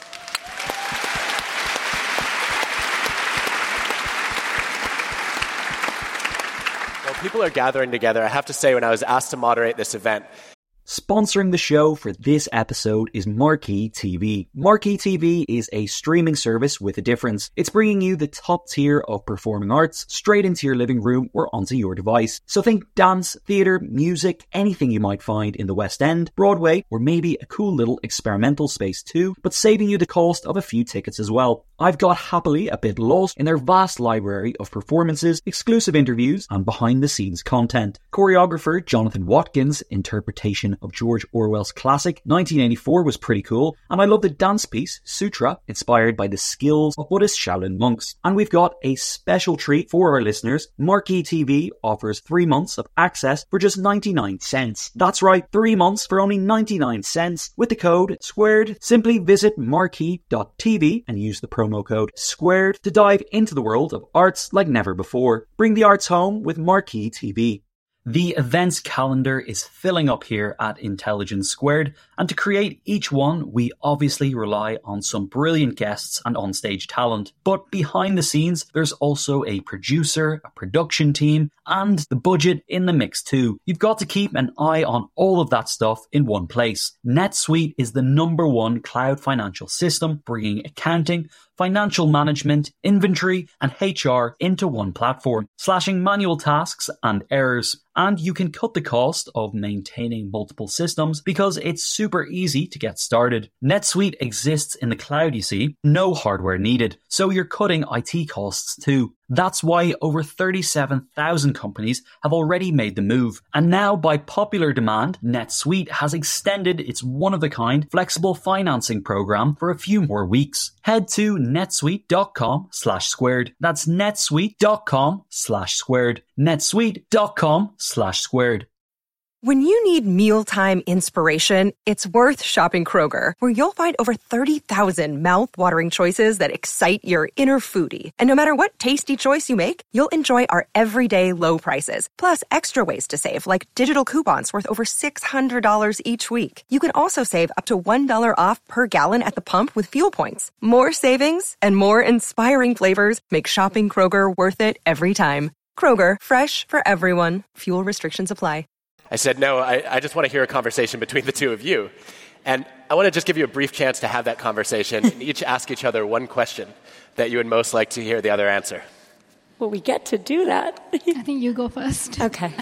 Well, people are gathering together. I have to say, when I was asked to moderate this event, sponsoring the show for this episode is Marquee T V. Marquee T V is a streaming service with a difference. It's bringing you the top tier of performing arts straight into your living room or onto your device. So think dance, theatre, music, anything you might find in the West End, Broadway, or maybe a cool little experimental space too, but saving you the cost of a few tickets as well. I've got happily a bit lost in their vast library of performances, exclusive interviews, and behind-the-scenes content. Choreographer Jonathan Watkins' interpretation of George Orwell's classic nineteen eighty-four was pretty cool, and I love the dance piece Sutra, inspired by the skills of Buddhist Shaolin monks. And we've got a special treat for our listeners. Marquee T V offers three months of access for just ninety-nine cents. That's right, three months for only ninety-nine cents with the code SQUARED. Simply visit marquee dot t v and use the promo code SQUARED to dive into the world of arts like never before. Bring the arts home with Marquee T V. The events calendar is filling up here at Intelligence Squared, and to create each one, we obviously rely on some brilliant guests and onstage talent. But behind the scenes, there's also a producer, a production team, and the budget in the mix too. You've got to keep an eye on all of that stuff in one place. NetSuite is the number one cloud financial system, bringing accounting, financial management, inventory, and H R into one platform, slashing manual tasks and errors. And you can cut the cost of maintaining multiple systems because it's super easy to get started. NetSuite exists in the cloud, you see, no hardware needed. So you're cutting I T costs too. That's why over thirty-seven thousand companies have already made the move. And now, by popular demand, NetSuite has extended its one-of-a-kind flexible financing program for a few more weeks. Head to netsuite.com slash squared. That's netsuite.com slash squared. netsuite.com slash squared. When you need mealtime inspiration, it's worth shopping Kroger, where you'll find over thirty thousand mouth-watering choices that excite your inner foodie. And no matter what tasty choice you make, you'll enjoy our everyday low prices, plus extra ways to save, like digital coupons worth over six hundred dollars each week. You can also save up to one dollar off per gallon at the pump with fuel points. More savings and more inspiring flavors make shopping Kroger worth it every time. Kroger, fresh for everyone. Fuel restrictions apply. I said, no, I, I just want to hear a conversation between the two of you. And I want to just give you a brief chance to have that conversation and each ask each other one question that you would most like to hear the other answer. Well, we get to do that. I think you go first. Okay.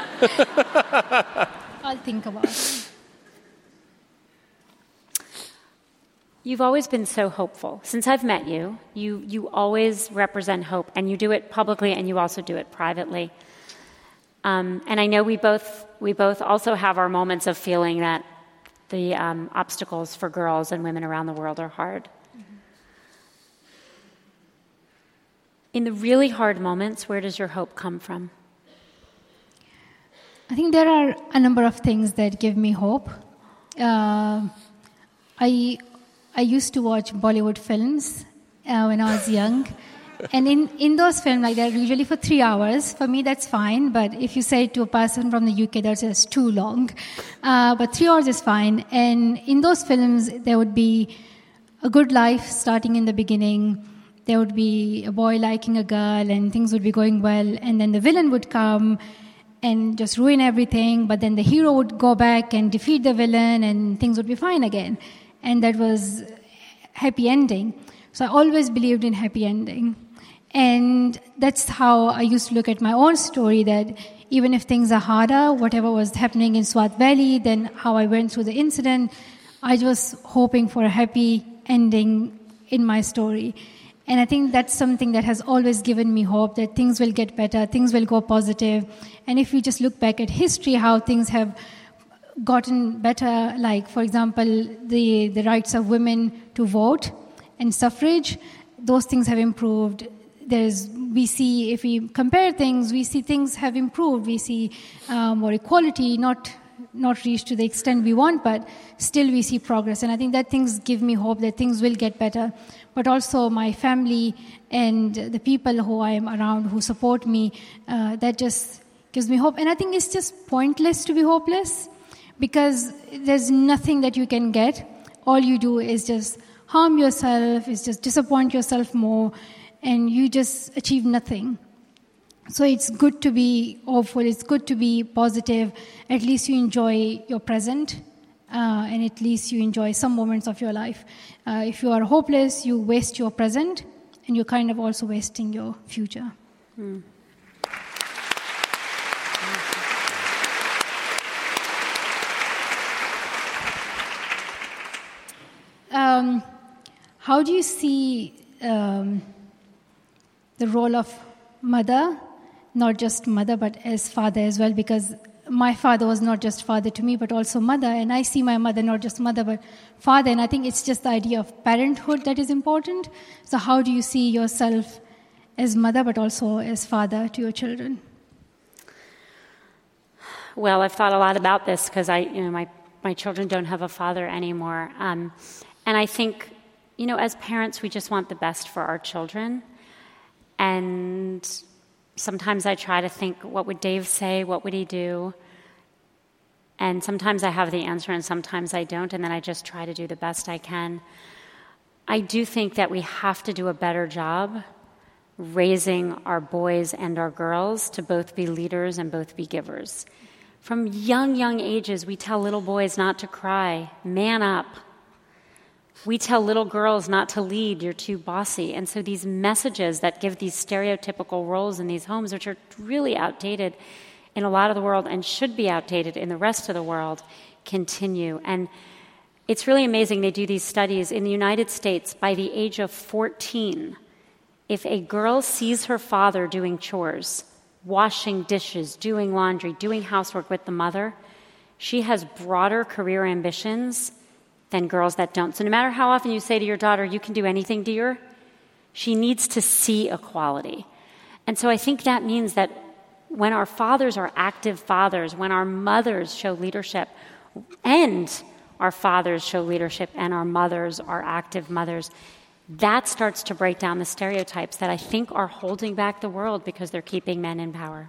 I'll think about it. You've always been so hopeful. Since I've met you, you, you always represent hope, and you do it publicly and you also do it privately. Um, and I know we both we both also have our moments of feeling that the um, obstacles for girls and women around the world are hard. Mm-hmm. In the really hard moments, where does your hope come from? I think there are a number of things that give me hope. Uh, I I used to watch Bollywood films uh, when I was young. And in, in those films, like they're usually for three hours. For me, that's fine. But if you say to a person from the U K, that's just too long. Uh, but three hours is fine. And in those films, there would be a good life starting in the beginning. There would be a boy liking a girl, and things would be going well. And then the villain would come and just ruin everything. But then the hero would go back and defeat the villain, and things would be fine again. And that was happy ending. So I always believed in happy ending. And that's how I used to look at my own story, that even if things are harder, whatever was happening in Swat Valley, then how I went through the incident, I was hoping for a happy ending in my story. And I think that's something that has always given me hope, that things will get better, things will go positive. And if we just look back at history, how things have gotten better, like, for example, the, the rights of women to vote and suffrage. Those things have improved. There's, we see, if we compare things, we see things have improved. We see uh, more equality, not not reached to the extent we want, but still we see progress. And I think that things give me hope that things will get better. But also my family and the people who I am around who support me, uh, that just gives me hope. And I think it's just pointless to be hopeless, because there's nothing that you can get. All you do is just harm yourself, is just disappoint yourself more, and you just achieve nothing. So it's good to be hopeful, it's good to be positive. At least you enjoy your present, uh, and at least you enjoy some moments of your life. Uh, if you are hopeless, you waste your present, and you're kind of also wasting your future. Mm. Um, how do you see um, the role of mother, not just mother, but as father as well? Because my father was not just father to me, but also mother. And I see my mother not just mother, but father. And I think it's just the idea of parenthood that is important. So how do you see yourself as mother, but also as father to your children? Well, I've thought a lot about this because I, you know, my, my children don't have a father anymore. Um, and I think, you know, as parents, we just want the best for our children. And sometimes I try to think, what would Dave say? What would he do? And sometimes I have the answer and sometimes I don't, and then I just try to do the best I can. I do think that we have to do a better job raising our boys and our girls to both be leaders and both be givers. From young, young ages, we tell little boys not to cry, man up. We tell little girls not to lead, you're too bossy. And so these messages that give these stereotypical roles in these homes, which are really outdated in a lot of the world and should be outdated in the rest of the world, continue. And it's really amazing. They do these studies. In the United States, by the age of fourteen, if a girl sees her father doing chores, washing dishes, doing laundry, doing housework with the mother, she has broader career ambitions than girls that don't. So no matter how often you say to your daughter, you can do anything, dear, she needs to see equality. And so I think that means that when our fathers are active fathers, when our mothers show leadership, and our fathers show leadership, and our mothers are active mothers, that starts to break down the stereotypes that I think are holding back the world because they're keeping men in power.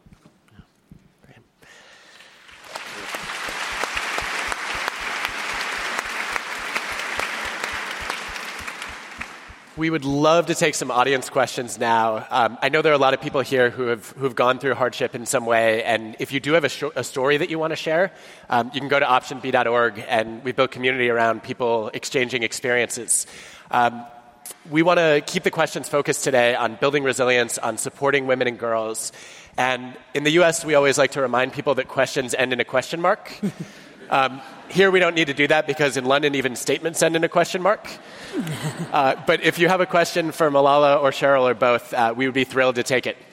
We would love to take some audience questions now. Um, I know there are a lot of people here who have who have gone through hardship in some way, and if you do have a, sh- a story that you want to share, um, you can go to option b dot org, and we built community around people exchanging experiences. Um, we want to keep the questions focused today on building resilience, on supporting women and girls. And in the U S, we always like to remind people that questions end in a question mark. Um, here we don't need to do that because in London even statements end in a question mark. Uh, but if you have a question for Malala or Cheryl or both, uh, we would be thrilled to take it.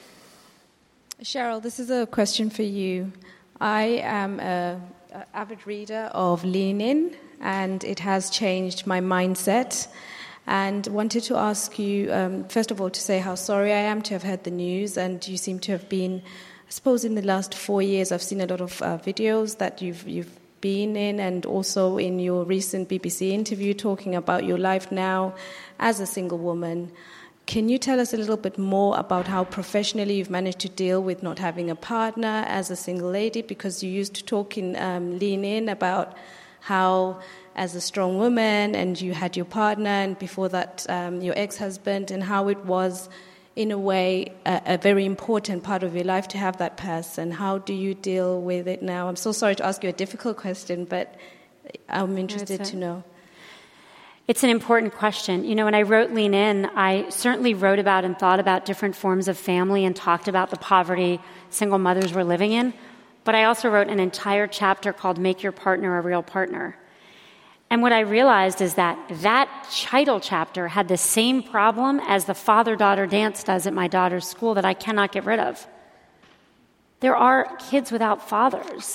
Cheryl, this is a question for you. I am an avid reader of Lean In, and it has changed my mindset. And wanted to ask you, um, first of all, to say how sorry I am to have heard the news, and you seem to have been, I suppose in the last four years, I've seen a lot of uh, videos that you've you've been in, and also in your recent B B C interview talking about your life now as a single woman. Can you tell us a little bit more about how professionally you've managed to deal with not having a partner as a single lady? Because you used to talk in um, Lean In about how, as a strong woman, and you had your partner, and before that um, your ex-husband, and how it was in a way, a, a very important part of your life to have that person. How do you deal with it now? I'm so sorry to ask you a difficult question, but I'm interested to know. It's an important question. You know, when I wrote Lean In, I certainly wrote about and thought about different forms of family and talked about the poverty single mothers were living in. But I also wrote an entire chapter called Make Your Partner a Real Partner. And what I realized is that that title chapter had the same problem as the father-daughter dance does at my daughter's school that I cannot get rid of. There are kids without fathers.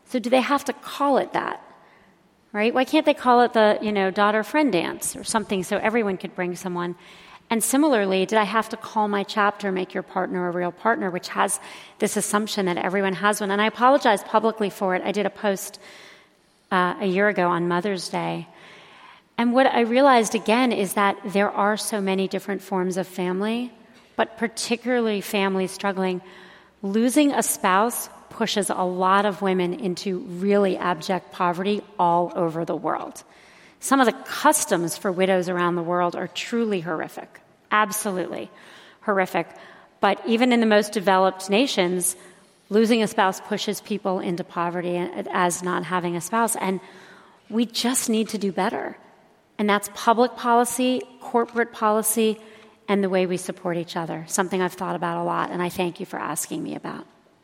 So do they have to call it that? Right? Why can't they call it the, you know, daughter-friend dance or something so everyone could bring someone? And similarly, did I have to call my chapter Make Your Partner a Real Partner, which has this assumption that everyone has one? And I apologize publicly for it. I did a post uh, a year ago on Mother's Day. And what I realized again is that there are so many different forms of family, but particularly families struggling. Losing a spouse pushes a lot of women into really abject poverty all over the world. Some of the customs for widows around the world are truly horrific, absolutely horrific. But even in the most developed nations, losing a spouse pushes people into poverty as not having a spouse. And we just need to do better. And that's public policy, corporate policy, and the way we support each other, something I've thought about a lot, and I thank you for asking me about.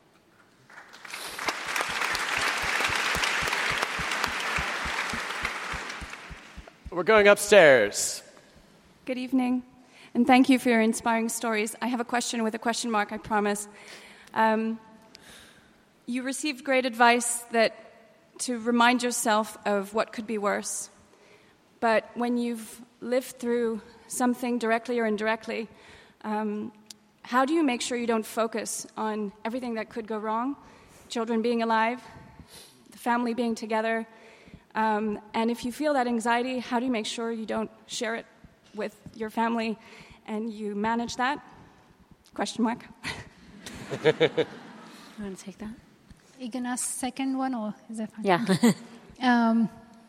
We're going upstairs. Good evening, and thank you for your inspiring stories. I have a question with a question mark, I promise. Um, you received great advice that to remind yourself of what could be worse. But when you've lived through something directly or indirectly, um, how do you make sure you don't focus on everything that could go wrong? Children being alive, the family being together. Um, and if you feel that anxiety, how do you make sure you don't share it with your family and you manage that? Question mark. You want to take that? You can ask second one, or is that fine? Yeah. um,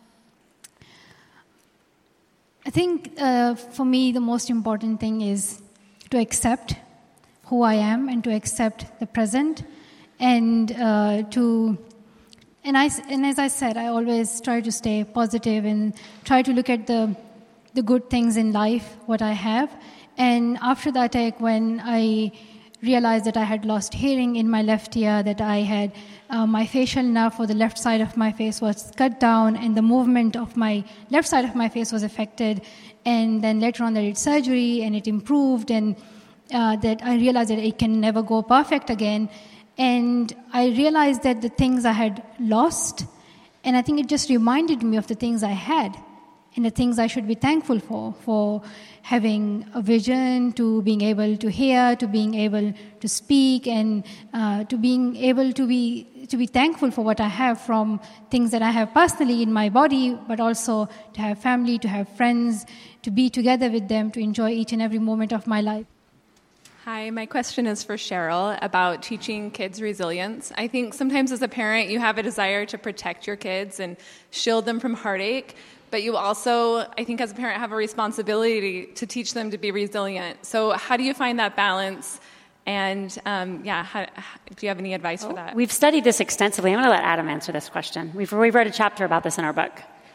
I think uh, for me the most important thing is to accept who I am and to accept the present, and uh, to and I and as I said, I always try to stay positive and try to look at the the good things in life, what I have. And after the attack, when I realized that I had lost hearing in my left ear, that I had uh, my facial nerve for the left side of my face was cut down, and the movement of my left side of my face was affected. And then later on, I did surgery, and it improved, and uh, that I realized that it can never go perfect again. And I realized that the things I had lost, and I think it just reminded me of the things I had, and the things I should be thankful for, for having a vision, to being able to hear, to being able to speak, and uh, to being able to be to be thankful for what I have, from things that I have personally in my body, but also to have family, to have friends, to be together with them, to enjoy each and every moment of my life. Hi, my question is for Cheryl about teaching kids resilience. I think sometimes as a parent, you have a desire to protect your kids and shield them from heartache. But you also, I think as a parent, have a responsibility to teach them to be resilient. So how do you find that balance? And um, yeah, how, how, do you have any advice well, for that? We've studied this extensively. I'm going to let Adam answer this question. We've, we've read a chapter about this in our book.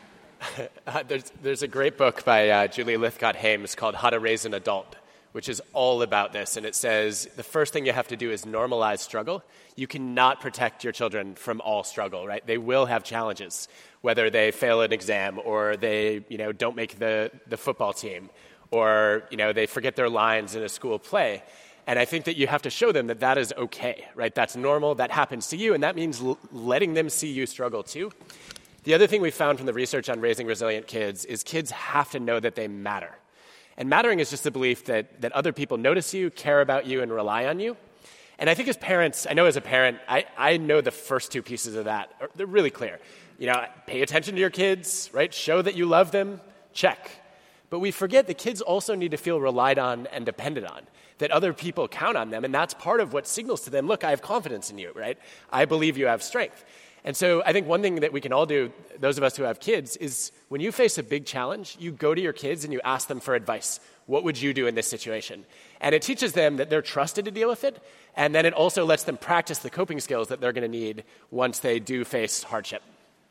uh, there's, there's a great book by uh, Julie Lythcott-Hames called How to Raise an Adult, which is all about this. And it says the first thing you have to do is normalize struggle. You cannot protect your children from all struggle, right? They will have challenges, whether they fail an exam or they, you know, don't make the, the football team, or, you know, they forget their lines in a school play. And I think that you have to show them that that is okay, right? That's normal, that happens to you, and that means l- letting them see you struggle too. The other thing we found from the research on raising resilient kids is kids have to know that they matter. And mattering is just the belief that, that other people notice you, care about you, and rely on you. And I think as parents, I know as a parent, I, I know the first two pieces of that. Are, they're really clear. You know, pay attention to your kids, right? Show that you love them, check. But we forget that kids also need to feel relied on and depended on, that other people count on them, and that's part of what signals to them, look, I have confidence in you, right? I believe you have strength. And so I think one thing that we can all do, those of us who have kids, is when you face a big challenge, you go to your kids and you ask them for advice. What would you do in this situation? And it teaches them that they're trusted to deal with it, and then it also lets them practice the coping skills that they're going to need once they do face hardship.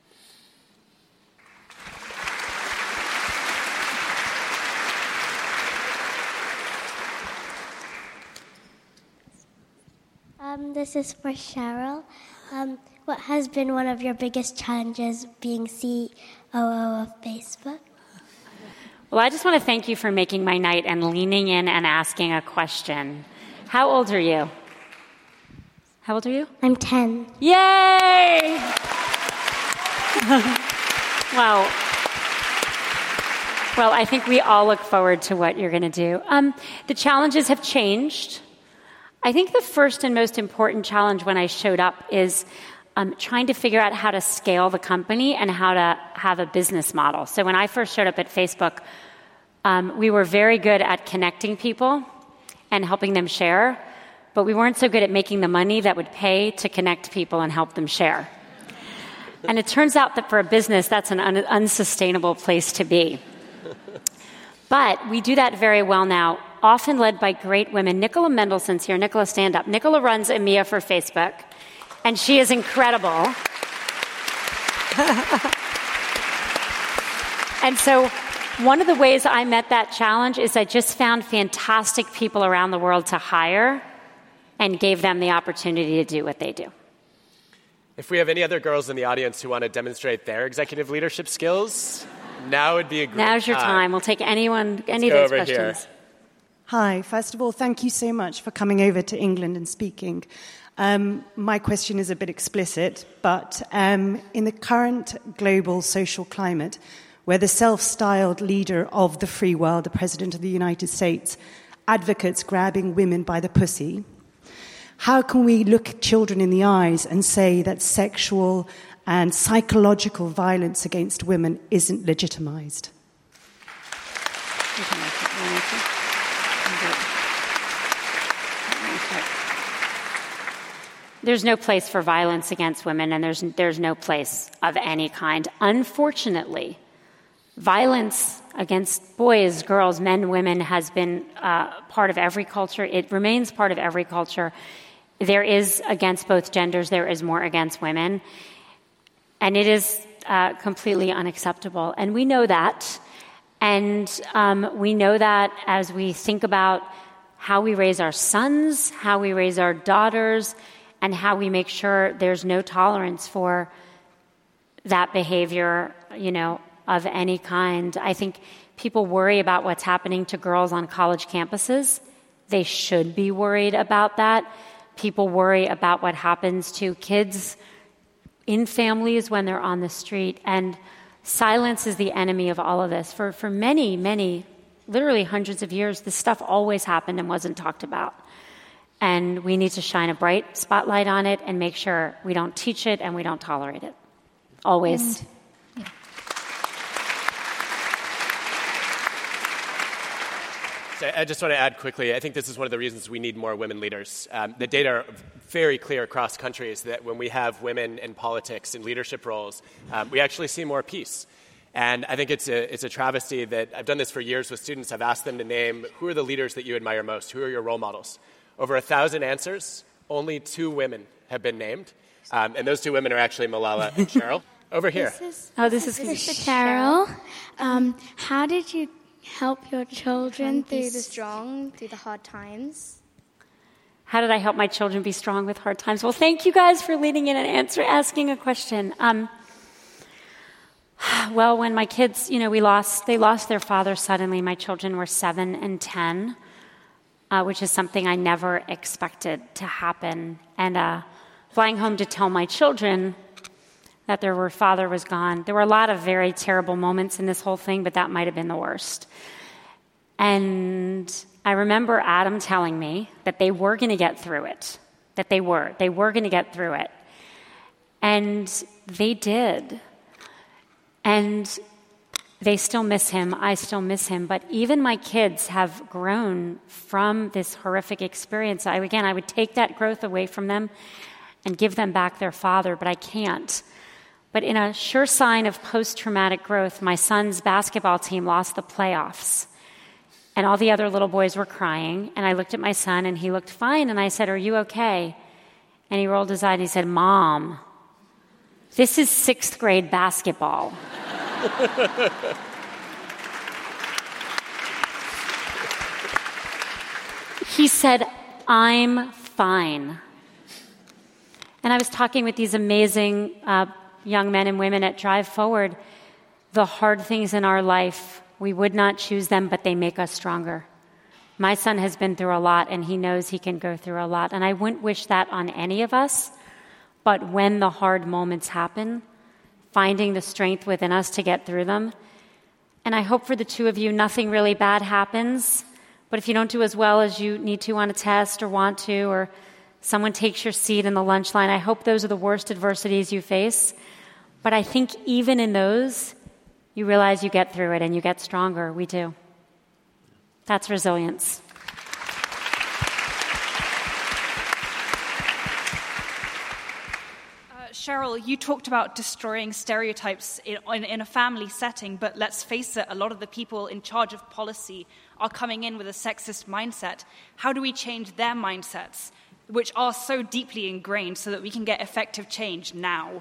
Um, this is for Cheryl. Um, what has been one of your biggest challenges being C O O of Facebook? Well, I just want to thank you for making my night and leaning in and asking a question. How old are you? How old are you? I'm ten. Yay! Well, well, I think we all look forward to what you're going to do. Um, the challenges have changed. I think the first and most important challenge when I showed up is um, trying to figure out how to scale the company and how to have a business model. So when I first showed up at Facebook, um, we were very good at connecting people and helping them share, but we weren't so good at making the money that would pay to connect people and help them share. And it turns out that for a business, that's an un- unsustainable place to be. But we do that very well now, often led by great women. Nicola Mendelssohn's here. Nicola, stand up. Nicola runs EMEA for Facebook, and she is incredible. And so one of the ways I met that challenge is I just found fantastic people around the world to hire and gave them the opportunity to do what they do. If we have any other girls in the audience who want to demonstrate their executive leadership skills, now would be a great Now's your time. time. We'll take anyone, any Let's of go those over questions. here. Hi. First of all, thank you so much for coming over to England and speaking. Um, my question is a bit explicit, but um, in the current global social climate, where the self-styled leader of the free world, the President of the United States, advocates grabbing women by the pussy, how can we look children in the eyes and say that sexual and psychological violence against women isn't legitimized? There's no place for violence against women, and there's there's no place of any kind. Unfortunately, violence against boys, girls, men, women has been uh, part of every culture. It remains part of every culture. There is against both genders, there is more against women. And it is uh, completely unacceptable. And we know that. And um, we know that as we think about how we raise our sons, how we raise our daughters, and how we make sure there's no tolerance for that behavior, you know, of any kind. I think people worry about what's happening to girls on college campuses. They should be worried about that. People worry about what happens to kids in families when they're on the street. And silence is the enemy of all of this. For, for many, many, literally hundreds of years, this stuff always happened and wasn't talked about. And we need to shine a bright spotlight on it and make sure we don't teach it and we don't tolerate it. Always. And, yeah. So I just want to add quickly, I think this is one of the reasons we need more women leaders. Um, the data are very clear across countries that when we have women in politics and leadership roles, um, we actually see more peace. And I think it's a, it's a travesty that I've done this for years with students. I've asked them to name who are the leaders that you admire most, who are your role models. Over a thousand answers, only two women have been named. Um, and those two women are actually Malala and Cheryl. Over here. This is, oh, this, this is, is Cheryl. Um, how did you help your children through the strong, through the hard times? How did I help my children be strong with hard times? Well, thank you guys for leading in and answer, asking a question. Um, well, when my kids, you know, we lost, they lost their father suddenly. My children were seven and ten, uh, which is something I never expected to happen. And uh, flying home to tell my children that their father was gone. There were a lot of very terrible moments in this whole thing, but that might have been the worst. And I remember Adam telling me that they were going to get through it, that they were. They were going to get through it. And they did. And they still miss him. I still miss him. But even my kids have grown from this horrific experience. I, again, I would take that growth away from them and give them back their father, but I can't. But in a sure sign of post-traumatic growth, my son's basketball team lost the playoffs. And all the other little boys were crying. And I looked at my son, and he looked fine. And I said, "Are you okay?" And he rolled his eye, and he said, "Mom, this is sixth grade basketball." He said, "I'm fine." And I was talking with these amazing uh, young men and women at Drive Forward. The hard things in our life, we would not choose them, but they make us stronger. My son has been through a lot, and he knows he can go through a lot. And I wouldn't wish that on any of us. But when the hard moments happen, finding the strength within us to get through them. And I hope for the two of you, nothing really bad happens. But if you don't do as well as you need to on a test or want to, or someone takes your seat in the lunch line, I hope those are the worst adversities you face. But I think even in those, you realize you get through it and you get stronger. We do. That's resilience. Cheryl, you talked about destroying stereotypes in, in, in a family setting, but let's face it, a lot of the people in charge of policy are coming in with a sexist mindset. How do we change their mindsets, which are so deeply ingrained, so that we can get effective change now?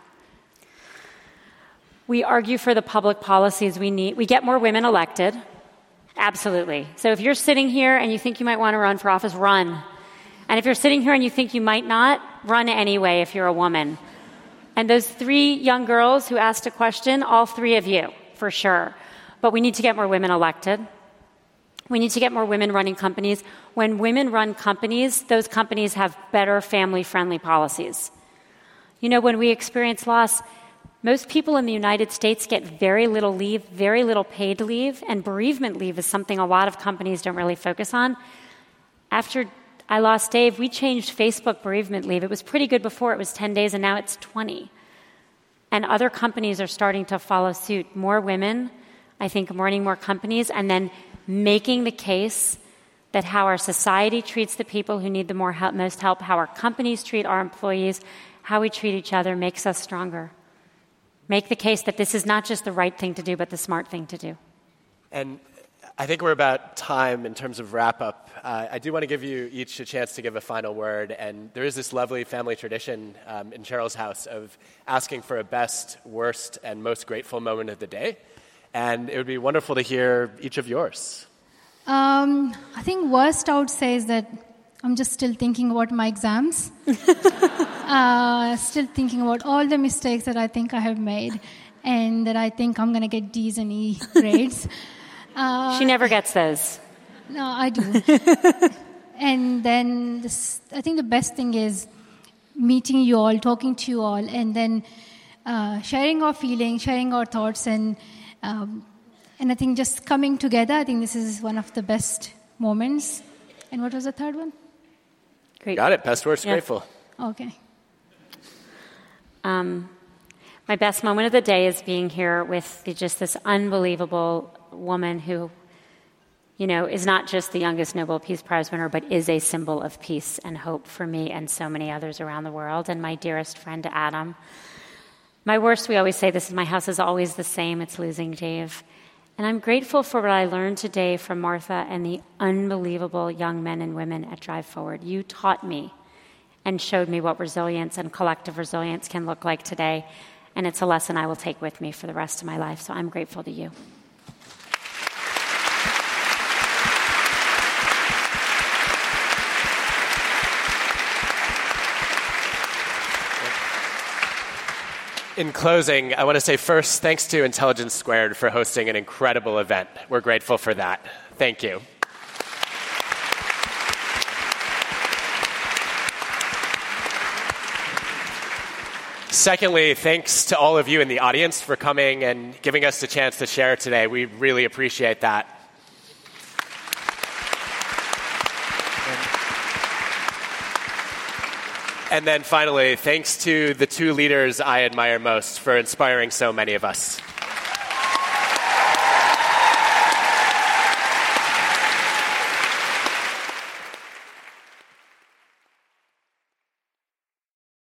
We argue for the public policies we need. We get more women elected. Absolutely. So if you're sitting here and you think you might want to run for office, run. And if you're sitting here and you think you might not, run anyway if you're a woman. And those three young girls who asked a question, all three of you, for sure. But we need to get more women elected. We need to get more women running companies. When women run companies, those companies have better family-friendly policies. You know, when we experience loss, most people in the United States get very little leave, very little paid leave, and bereavement leave is something a lot of companies don't really focus on. After I lost Dave, we changed Facebook bereavement leave. It was pretty good before. It was ten days, and now it's twenty. And other companies are starting to follow suit. More women, I think, running more companies, and then making the case that how our society treats the people who need the more help, most help, how our companies treat our employees, how we treat each other makes us stronger. Make the case that this is not just the right thing to do, but the smart thing to do. And I think we're about time in terms of wrap-up. Uh, I do want to give you each a chance to give a final word. And there is this lovely family tradition um, in Cheryl's house of asking for a best, worst, and most grateful moment of the day. And it would be wonderful to hear each of yours. Um, I think worst I would say is that I'm just still thinking about my exams. uh, still thinking about all the mistakes that I think I have made and that I think I'm going to get D's and E grades. Uh, she never gets those. No, I do. And then this, I think the best thing is meeting you all, talking to you all, and then uh, sharing our feelings, sharing our thoughts, and um, and I think just coming together. I think this is one of the best moments. And what was the third one? Great. Got it. Best, worst, yeah. grateful. Okay. Um, my best moment of the day is being here with the, just this unbelievable woman who, you know, is not just the youngest Nobel Peace Prize winner, but is a symbol of peace and hope for me and so many others around the world, and my dearest friend, Adam. My worst, we always say this, is my house is always the same. It's losing Dave. And I'm grateful for what I learned today from Martha and the unbelievable young men and women at Drive Forward. You taught me and showed me what resilience and collective resilience can look like today. And it's a lesson I will take with me for the rest of my life. So I'm grateful to you. In closing, I want to say first, thanks to Intelligence Squared for hosting an incredible event. We're grateful for that. Thank you. Secondly, thanks to all of you in the audience for coming and giving us the chance to share today. We really appreciate that. And then finally, thanks to the two leaders I admire most for inspiring so many of us.